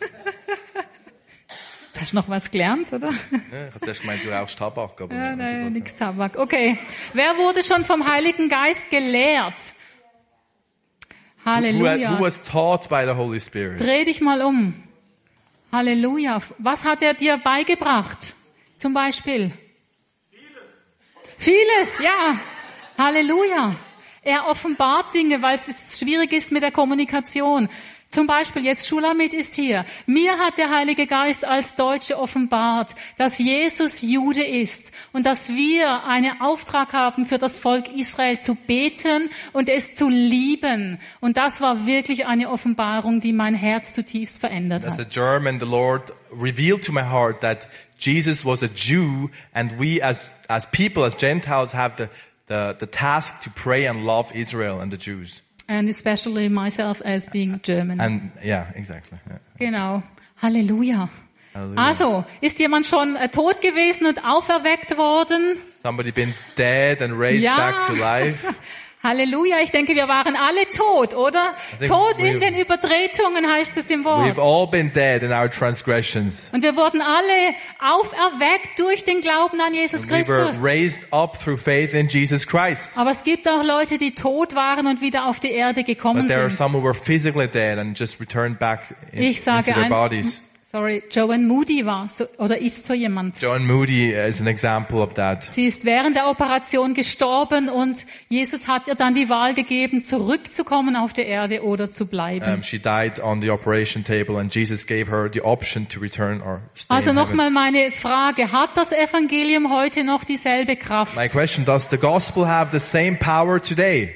Jetzt hast du noch was gelernt, oder? Ja, ich hab zuerst gemeint, du rauchst Tabak, aber Ja, nein, Dubak. nix Tabak. Okay. Wer wurde schon vom Heiligen Geist gelehrt? Who, had- Halleluja. who was taught by the Holy Spirit? Dreh dich mal um. Halleluja. Was hat er dir beigebracht? Zum Beispiel? Vieles. Vieles, ja. Halleluja. Er offenbart Dinge, weil es schwierig ist mit der Kommunikation. Zum Beispiel jetzt Schulamit ist hier. Mir hat der Heilige Geist als Deutsche offenbart, dass Jesus Jude ist und dass wir einen Auftrag haben, für das Volk Israel zu beten und es zu lieben. Und das war wirklich eine Offenbarung, die mein Herz zutiefst verändert As a hat. German, the Lord revealed to my heart that Jesus was a Jew, and we as as people, as Gentiles, have the the, the task to pray and love Israel and the Jews. And especially myself as being German. And yeah, exactly. Yeah. Genau. Halleluja. Hallelujah. Also, ist jemand schon äh, tot gewesen und auferweckt worden? Somebody been dead and raised Ja. back to life. Halleluja. Ich denke, wir waren alle tot, oder? think Tot in we've- den Übertretungen heißt es im Wort. We've all been dead in our transgressions. Und wir wurden alle auferweckt durch den Glauben an Jesus We were Christus. raised up through faith in Jesus Christ. Aber es gibt auch Leute, die tot waren und wieder auf die Erde gekommen But there are sind. some who were physically dead and just returned back in, Ich sage into their ein, bodies. sorry, Joanne Moody war so, oder ist so jemand. Joan Moody is an example of that. Sie ist während der Operation gestorben und Jesus hat ihr dann die Wahl gegeben, zurückzukommen auf die Erde oder zu bleiben. Um, she died on the operation table and Jesus gave her the option to return or stay Also in heaven. nochmal meine Frage, hat das Evangelium heute noch dieselbe Kraft? My question, does the gospel have the same power today?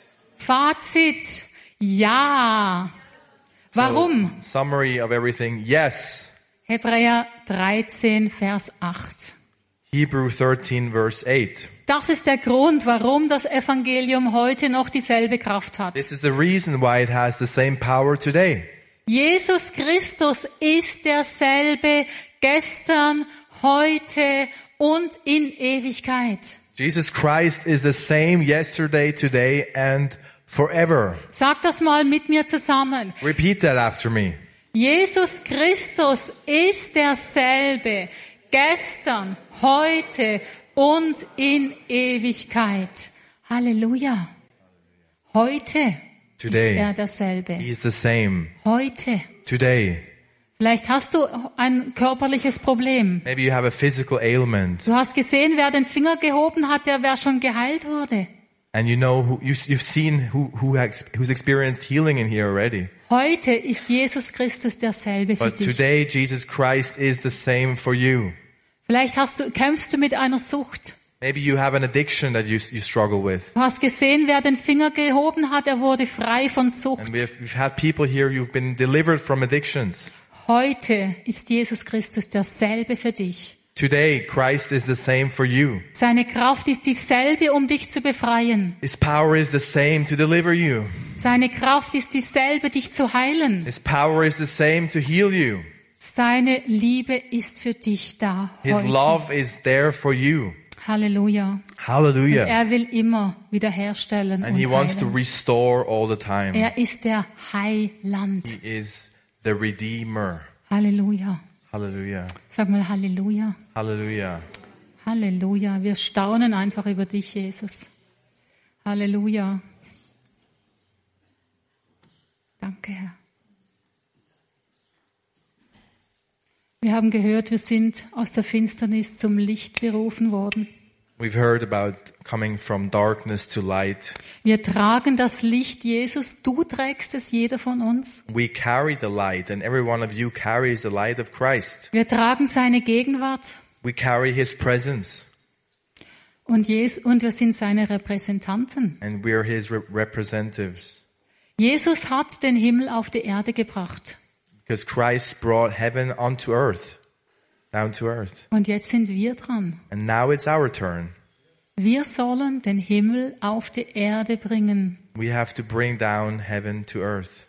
Fazit, ja. Warum? So, summary of everything, yes. Hebräer dreizehn, Vers acht. Hebrew thirteen verse eight. Das ist der Grund, warum das Evangelium heute noch dieselbe Kraft hat. This is the reason why it has the same power today. Jesus Christus ist derselbe gestern, heute und in Ewigkeit. Jesus Christ is the same yesterday, today, and forever. Sag das mal mit mir zusammen. Repeat that after me. Jesus Christus ist derselbe gestern, heute und in Ewigkeit. Halleluja. Heute Today. ist er derselbe. He is the same Heute. today. Vielleicht hast du ein körperliches Problem. Maybe you have a physical ailment Du hast gesehen, wer den Finger gehoben hat, der wer schon geheilt wurde. and you know who, you, you've seen who, who has, who's experienced healing in here already. Heute ist Jesus Christus derselbe für But dich. today Jesus Christ is the same for you. Vielleicht hast du, kämpfst du mit einer Sucht. Maybe you have an addiction that you, you struggle with. Du hast gesehen, wer den Finger gehoben hat, er wurde frei von Sucht. And we've, we've had people here who've been delivered from addictions. Heute ist Jesus Christus derselbe für dich. Today, Christ is the same for you. Seine Kraft ist dieselbe, um dich zu befreien. His power is the same to deliver you. Seine Kraft ist dieselbe, dich zu heilen. His power is the same to heal you. Seine Liebe ist für dich da His heute. love is there for you. Halleluja. Und Hallelujah. er will immer wiederherstellen And he und wants to heilen. restore all the time. Er ist der Heiland. He is the Redeemer. Halleluja. Hallelujah. Sag mal Halleluja. Hallelujah. Halleluja. Wir staunen einfach über dich, Jesus. Halleluja. Danke, Herr. Wir haben gehört, wir sind aus der Finsternis zum Licht berufen worden. We've heard about coming from darkness to light. Wir tragen das Licht Jesus. Du trägst es, jeder von uns. We carry the light, and every one of you carries the light of Christ. Wir tragen seine Gegenwart We carry his presence, und, Jes- und wir sind seine Repräsentanten. and we are his re- representatives. Jesus hat den Himmel auf die Erde gebracht. Because Christ brought heaven onto earth, down to earth. Und jetzt sind wir dran. And now it's our turn. Wir sollen den Himmel auf die Erde bringen. We have to bring down heaven to earth.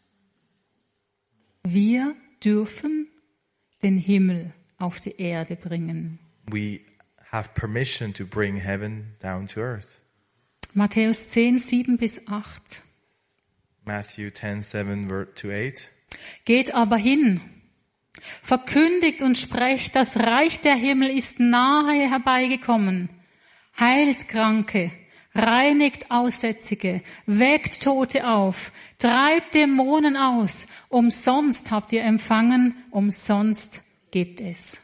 Wir dürfen den Himmel auf die Erde bringen. We have permission to bring heaven down to earth. Matthäus zehn, sieben bis acht. Matthew ten, seven to eight. Geht aber hin, verkündigt und sprecht, das Reich der Himmel ist nahe herbeigekommen. Heilt Kranke, reinigt Aussätzige, weckt Tote auf, treibt Dämonen aus. Umsonst habt ihr empfangen, umsonst gebt es.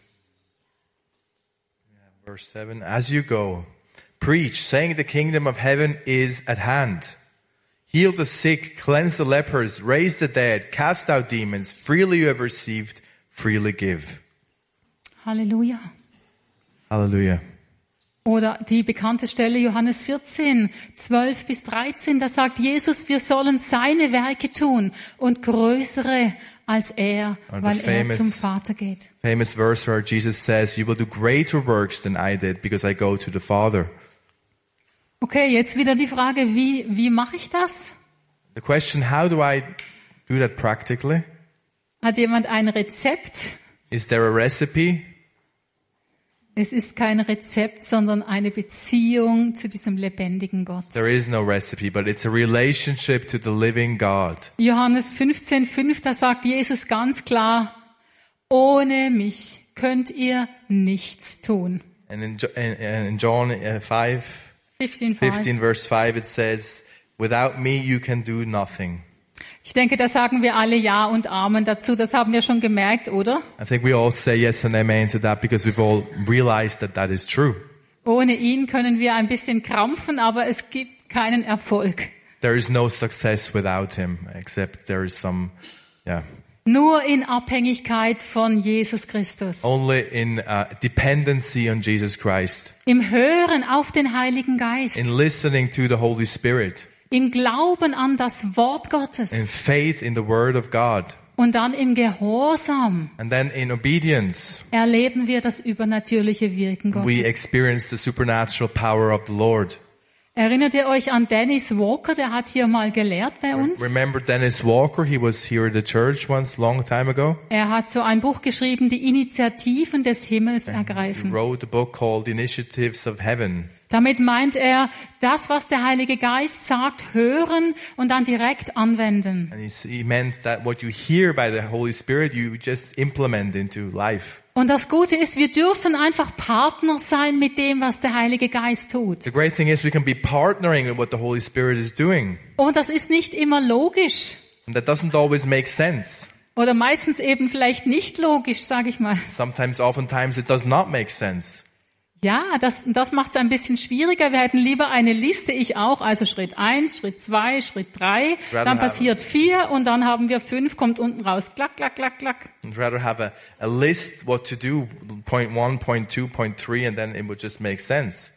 Verse seven. As you go, preach, saying the kingdom of heaven is at hand. Heal the sick, cleanse the lepers, raise the dead, cast out demons. Freely you have received, freely give. Halleluja. Hallelujah. Oder die bekannte Stelle Johannes vierzehn, zwölf bis dreizehn, da sagt Jesus, wir sollen seine Werke tun und größere als er, Und weil the er famous- zum Vater geht. Famous verse where Jesus says, you will do greater works than I did because I go to the Father. Okay, jetzt wieder die Frage, wie, wie mache ich das? The question, how do I do that practically? Hat jemand ein Rezept? Is there a recipe? Es ist kein Rezept, sondern eine Beziehung zu diesem lebendigen Gott. There is no recipe, but it's a relationship to the living God. Johannes fünfzehn fünf, da sagt Jesus ganz klar, ohne mich könnt ihr nichts tun. And in, Jo- in, in John uh, five, fünfzehn five. fifteen verse five, it says, without me you can do nothing. Ich denke, da sagen wir alle Ja und Amen dazu. Das haben wir schon gemerkt, oder? I think we all say yes and amen to that because we've all realized that that is true. Ohne ihn können wir ein bisschen krampfen, aber es gibt keinen Erfolg. There is no success without him, except there is some, yeah, Nur in Abhängigkeit von Jesus Christus. only in uh, dependency on Jesus Christ, Im Hören auf den Heiligen Geist. in listening to the Holy Spirit, Im Glauben an das Wort in Gottes. faith in the Word of God, Und dann im Gehorsam and then in obedience, erleben wir das übernatürliche Wirken we Gottes. experience the supernatural power of the Lord. Erinnert ihr euch an Dennis Walker? Der hat hier mal gelehrt bei uns. Remember Dennis Walker? He was here at the church once, long time ago. Er hat so ein Buch geschrieben, die Initiativen des Himmels He ergreifen. wrote a book called Initiatives of Heaven. Damit meint er, das, was der Heilige Geist sagt, hören und dann direkt anwenden. And he, he meant that what you hear by the Holy Spirit, you just implement into life. Und das Gute ist, wir dürfen einfach Partner sein mit dem, was der Heilige Geist tut. The great thing is we can be partnering with what the Holy Spirit is doing. Und das ist nicht immer logisch. And that doesn't always make sense. Oder meistens eben vielleicht nicht logisch, sage ich mal. Sometimes, oftentimes, it does not make sense. Ja, das, das macht es ein bisschen schwieriger. Wir hätten lieber eine Liste, ich auch. Also Schritt eins, Schritt zwei, Schritt drei. Dann passiert vier und dann haben wir fünf, kommt unten raus. Klack, klack, klack, klack. I'd rather have a, a list what to do, point one, point two, point three, and then it would just make sense.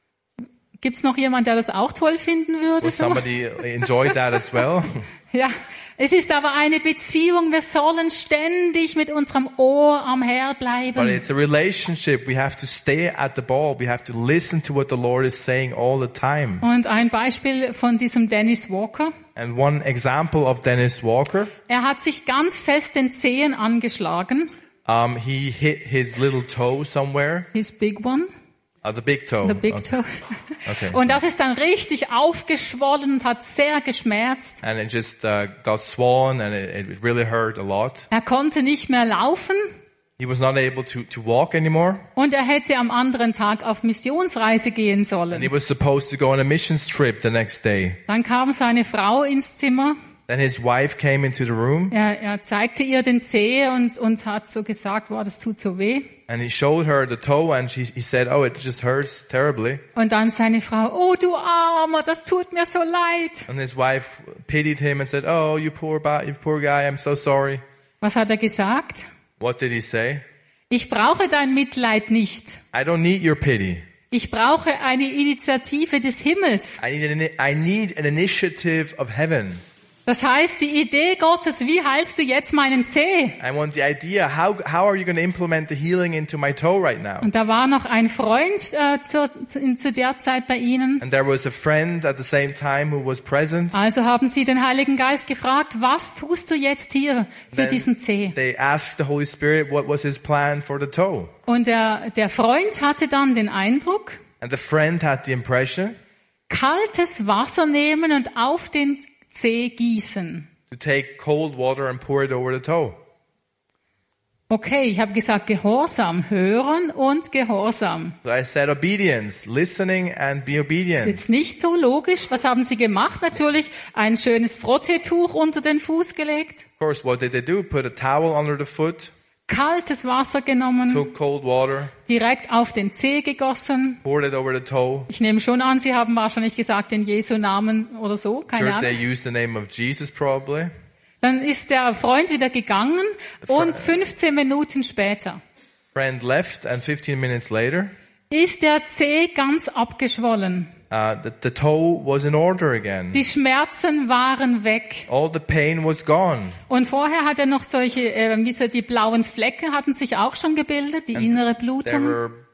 Gibt's noch jemand, der das auch toll finden würde? Would So? somebody enjoy that as well? Ja, es ist aber eine Beziehung. Wir sollen ständig mit unserem Ohr am Herr But bleiben. it's a relationship. We have to stay at the ball. We have to listen to what the Lord is saying all the time. Und ein Beispiel von diesem Dennis Walker. And one example of Dennis Walker, Er hat sich ganz fest den Zehen angeschlagen. um, he hit his little toe somewhere. His big one. Uh, the big toe. The big Okay. toe. Okay. Und das ist dann richtig aufgeschwollen und hat sehr geschmerzt. And it just uh, got swollen and it, it really hurt a lot. Er konnte nicht mehr laufen He was not able to, to walk anymore. und er hätte am anderen Tag auf Missionsreise gehen And he sollen. was supposed to go on a missions trip the next day. Dann kam seine Frau ins Zimmer. Then his wife came into the room Er, er zeigte ihr den Zeh und, und hat so gesagt, wow, das tut so weh. and he showed her the toe and she, he said, oh, it just hurts terribly. Und dann seine Frau, oh du Armer, das tut mir so leid. And his wife pitied him and said, oh, you poor, ba- you poor guy, I'm so sorry. Was hat er gesagt? What did he say? Ich brauche dein Mitleid nicht. I don't need your pity. Ich brauche eine Initiative des Himmels. I need an, I need an initiative of heaven. Das heißt, die Idee Gottes, wie heilst du jetzt meinen Zeh? I want the idea, how, how are you going to implement the healing into my toe right now? Und da war noch ein Freund äh, zu, zu, zu der Zeit bei ihnen. And there was a friend at the same time who was present. Also haben sie den Heiligen Geist gefragt, was tust du jetzt hier für Then diesen Zeh? They asked the Holy Spirit what was his plan for the toe. Und der, der Freund hatte dann den Eindruck, And the friend had the impression kaltes Wasser nehmen und auf den Zeh gießen. to take cold water and pour it over the toe. Okay, ich habe gesagt Gehorsam, hören und Gehorsam. So I said obedience, listening and be Ist obedient. jetzt nicht so logisch. Was haben sie gemacht? Natürlich ein schönes Frotteetuch unter den Fuß gelegt, Of course, what did they do? Put a towel under the foot, kaltes Wasser genommen, took cold water, direkt auf den Zeh gegossen. poured it over the toe. Ich nehme schon an, sie haben wahrscheinlich gesagt in Jesu Namen oder so, keine Sure, they Ahnung. used the name of Jesus probably. Dann ist der Freund wieder gegangen und fünfzehn Minuten später Friend left and fifteen minutes later, ist der Zeh ganz abgeschwollen. uh, the, the toe was in order again. Die Schmerzen waren weg. All the pain was gone. Und vorher hat er noch solche, äh, wie so die blauen Flecke hatten sich auch schon gebildet, die innere There Blutung. were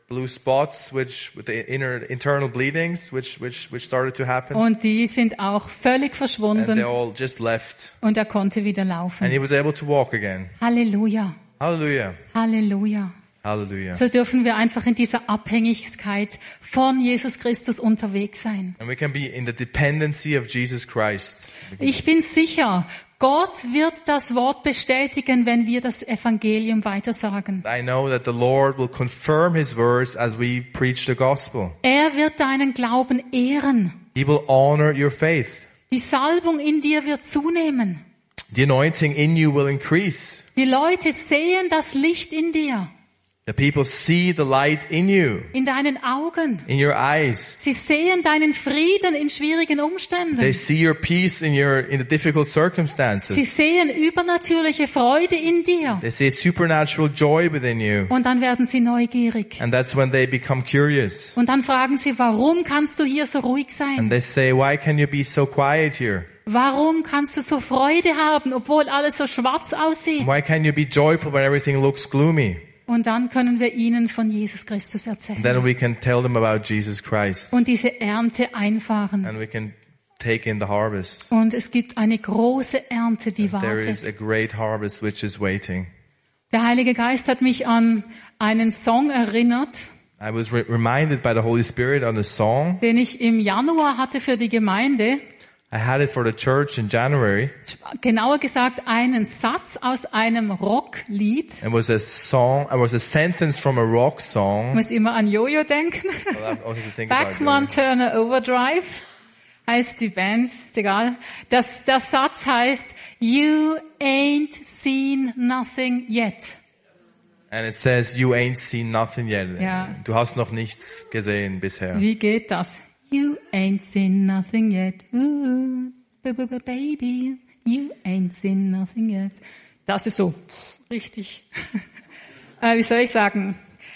blue spots, which with the inner internal bleedings, which which which started to happen, Und die sind auch völlig and they verschwunden all just left, und er konnte wieder and laufen. he was able to walk again. Halleluja, Hallelujah, Halleluja. hallelujah. So dürfen wir einfach in dieser Abhängigkeit von Jesus Christus unterwegs sein. And we can be in the dependency of Jesus Christ. Ich bin sicher, Gott wird das Wort bestätigen, wenn wir das Evangelium weitersagen. I know that the Lord will confirm His words as we preach the gospel. Er wird deinen Glauben ehren. He will honor your faith. Die Salbung in dir wird zunehmen. The anointing in you will increase. Die Leute sehen das Licht in dir, The people see the light in you, in deinen Augen. in your eyes. Sie sehen deinen Frieden in schwierigen Umständen. They see your peace in your in the difficult Sie circumstances. sehen übernatürliche Freude in dir. They see supernatural joy within you. Und dann werden sie neugierig. And that's when they become curious. Und dann fragen sie, warum kannst du hier so ruhig sein? And they say, why can you be so quiet here? Warum kannst du so Freude haben, obwohl alles so schwarz aussieht? Why can you be joyful when everything looks gloomy? Und dann können wir ihnen von Jesus Christus erzählen. And then we can tell them about Jesus Christ. Und diese Ernte einfahren. And we can take in the harvest. Und es gibt eine große Ernte, die There is wartet. a great harvest which is waiting. Der Heilige Geist hat mich an einen Song erinnert, I was re- reminded by the Holy Spirit on the song. den ich im Januar hatte für die Gemeinde. I had it for the church in January. Genauer gesagt einen Satz aus einem Rocklied. It was a song, it was a sentence from a rock Ich song. muss immer an Jojo denken. Well, I also have to think about Backman it. Turner Overdrive heißt die Band, ist egal. Das, der Satz heißt, You ain't seen nothing yet. And it says, you ain't seen nothing yet. Ja. Du hast noch nichts gesehen bisher. Wie geht das? You ain't seen nothing yet. Ooh, b -b -b baby, you ain't seen nothing yet. Das ist so richtig. äh, wie soll ich sagen?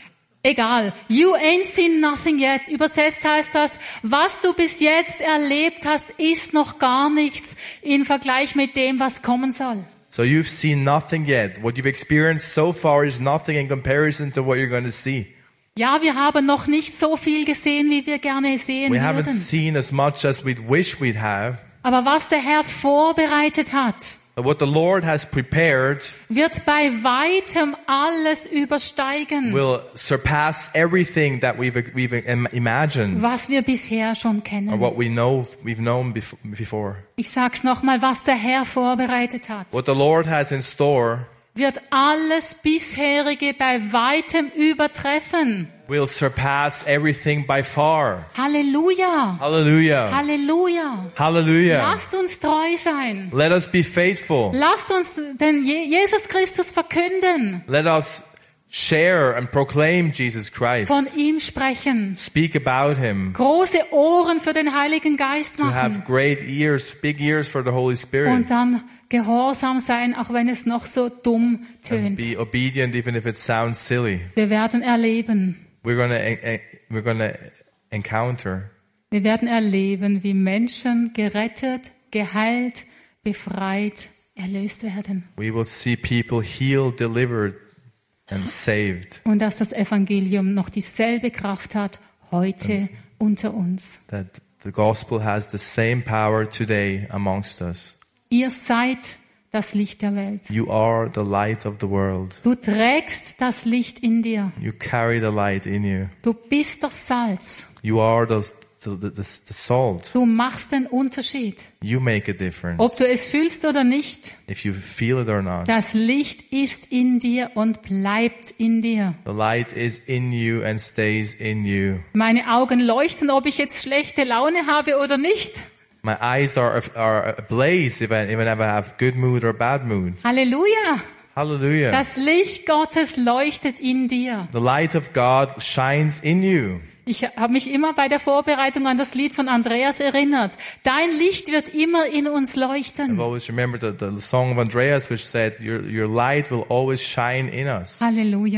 Egal. You ain't seen nothing yet. Übersetzt heißt das, was du bis jetzt erlebt hast, ist noch gar nichts im Vergleich mit dem, was kommen soll. So you've seen nothing yet. What you've experienced so far is nothing in comparison to what you're going to see. Ja, wir haben noch nicht so viel gesehen, wie wir gerne sehen We haven't würden. seen as much as we'd wish we'd have. Aber was der Herr vorbereitet hat, But what the Lord has prepared wird bei weitem alles übersteigen, will surpass everything that we've we've im- imagined was wir bisher schon or kennen. what we know we've known bef- before. Ich sag's nochmal, was der Herr vorbereitet hat, What the Lord has in store wird alles bisherige bei weitem übertreffen. will surpass everything by far. Halleluja! Hallelujah. Halleluja! Hallelujah. Lasst uns treu sein. Let us be faithful. Lasst uns den Je- Jesus Christus verkünden, Let us share and proclaim Jesus Christ. von ihm sprechen, Speak about him. große Ohren für den Heiligen Geist To have machen great ears, big ears for the Holy Spirit. und dann gehorsam sein, auch wenn es noch so dumm And tönt. be obedient even if it sounds silly. Wir werden erleben, We're gonna, we're gonna encounter wir werden erleben, wie Menschen gerettet, geheilt, befreit, erlöst werden. We will see people healed, delivered, and saved. Und dass das Evangelium noch dieselbe Kraft hat heute unter uns. That the gospel has the same power today amongst us. Ihr seid das Licht der Welt. You are the light of the world. Du trägst das Licht in dir. You carry the light in you. Du bist das Salz. You are the, the, the, the salt. Du machst den Unterschied. You make a difference. Ob du es fühlst oder nicht, If you feel it or not. das Licht ist in dir und bleibt in dir. The light is in you and stays in you. Meine Augen leuchten, ob ich jetzt schlechte Laune habe oder nicht. My eyes are, are ablaze even, even if I have good mood or bad mood. Halleluja! Hallelujah. Das Licht Gottes leuchtet in dir. The light of God shines in you. Ich habe mich immer bei der Vorbereitung an das Lied von Andreas erinnert. Dein Licht wird immer in uns I've leuchten. always remembered the, the song of Andreas which said, your, your light will always shine in us. Halleluja.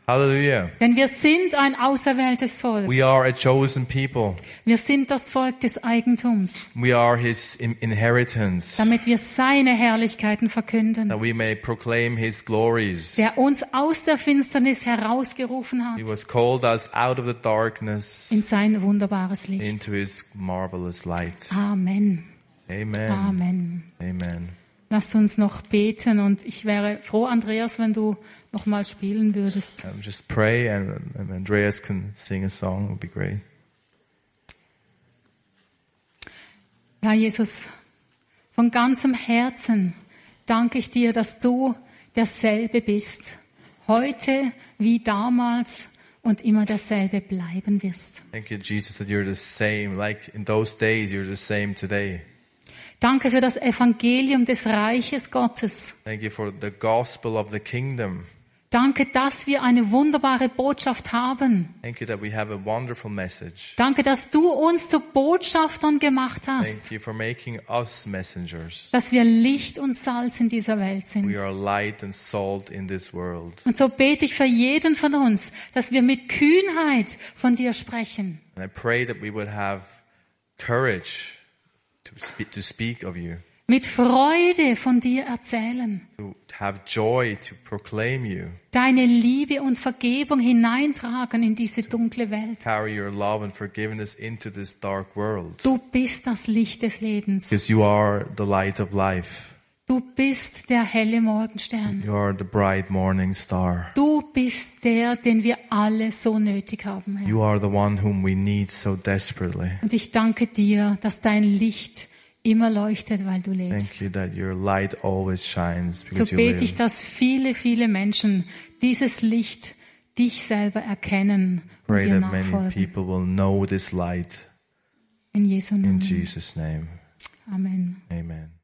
Hallelujah. Denn wir sind ein auserwähltes Volk. We are a chosen people. Wir sind das Volk des Eigentums, We are his in- inheritance, damit wir seine Herrlichkeiten verkünden, that we may proclaim his glories. der uns aus der Finsternis herausgerufen hat He was called us out of the darkness in sein wunderbares Licht. into his marvelous light. Amen. Amen. Amen. Amen. Lasst uns noch beten und ich wäre froh, Andreas, wenn du noch mal spielen würdest. Um, just pray and, and Andreas can sing a song. It would be great. Ja, Jesus, von ganzem Herzen danke ich dir, dass du derselbe bist. Heute wie damals und immer derselbe bleiben wirst. Thank you, Jesus, that you're the same. Like in those days, you're the same today. Danke für das Evangelium des Reiches Gottes. Thank you for the gospel of the kingdom. Danke, dass wir eine wunderbare Botschaft haben. Thank you that we have a wonderful message. Danke, dass du uns zu Botschaftern gemacht Thank hast. you for making us messengers. Dass wir Licht und Salz in dieser Welt sind. We are light and salt in this world. Und so bete ich für jeden von uns, dass wir mit Kühnheit von dir sprechen. And I pray that we would have courage to speak, to speak of you, Mit Freude von dir erzählen. to have joy to proclaim you, Deine Liebe und Vergebung hineintragen in diese dunkle Welt. carry your love and forgiveness into this dark world. Du bist das Licht des Lebens. Because you are the light of life. Du bist der helle Morgenstern. You are the bright morning star. Du bist der, den wir alle so nötig haben, Herr. You are the one whom we need so desperately. Und ich danke dir, dass dein Licht immer leuchtet, weil du Thank lebst. you that your light always shines So because you bete ich, live. dass viele, viele Menschen dieses Licht, dich selber erkennen und Pray dir that many nachfolgen. people will know this light In Jesu in Namen. Jesus' name. Amen. Amen.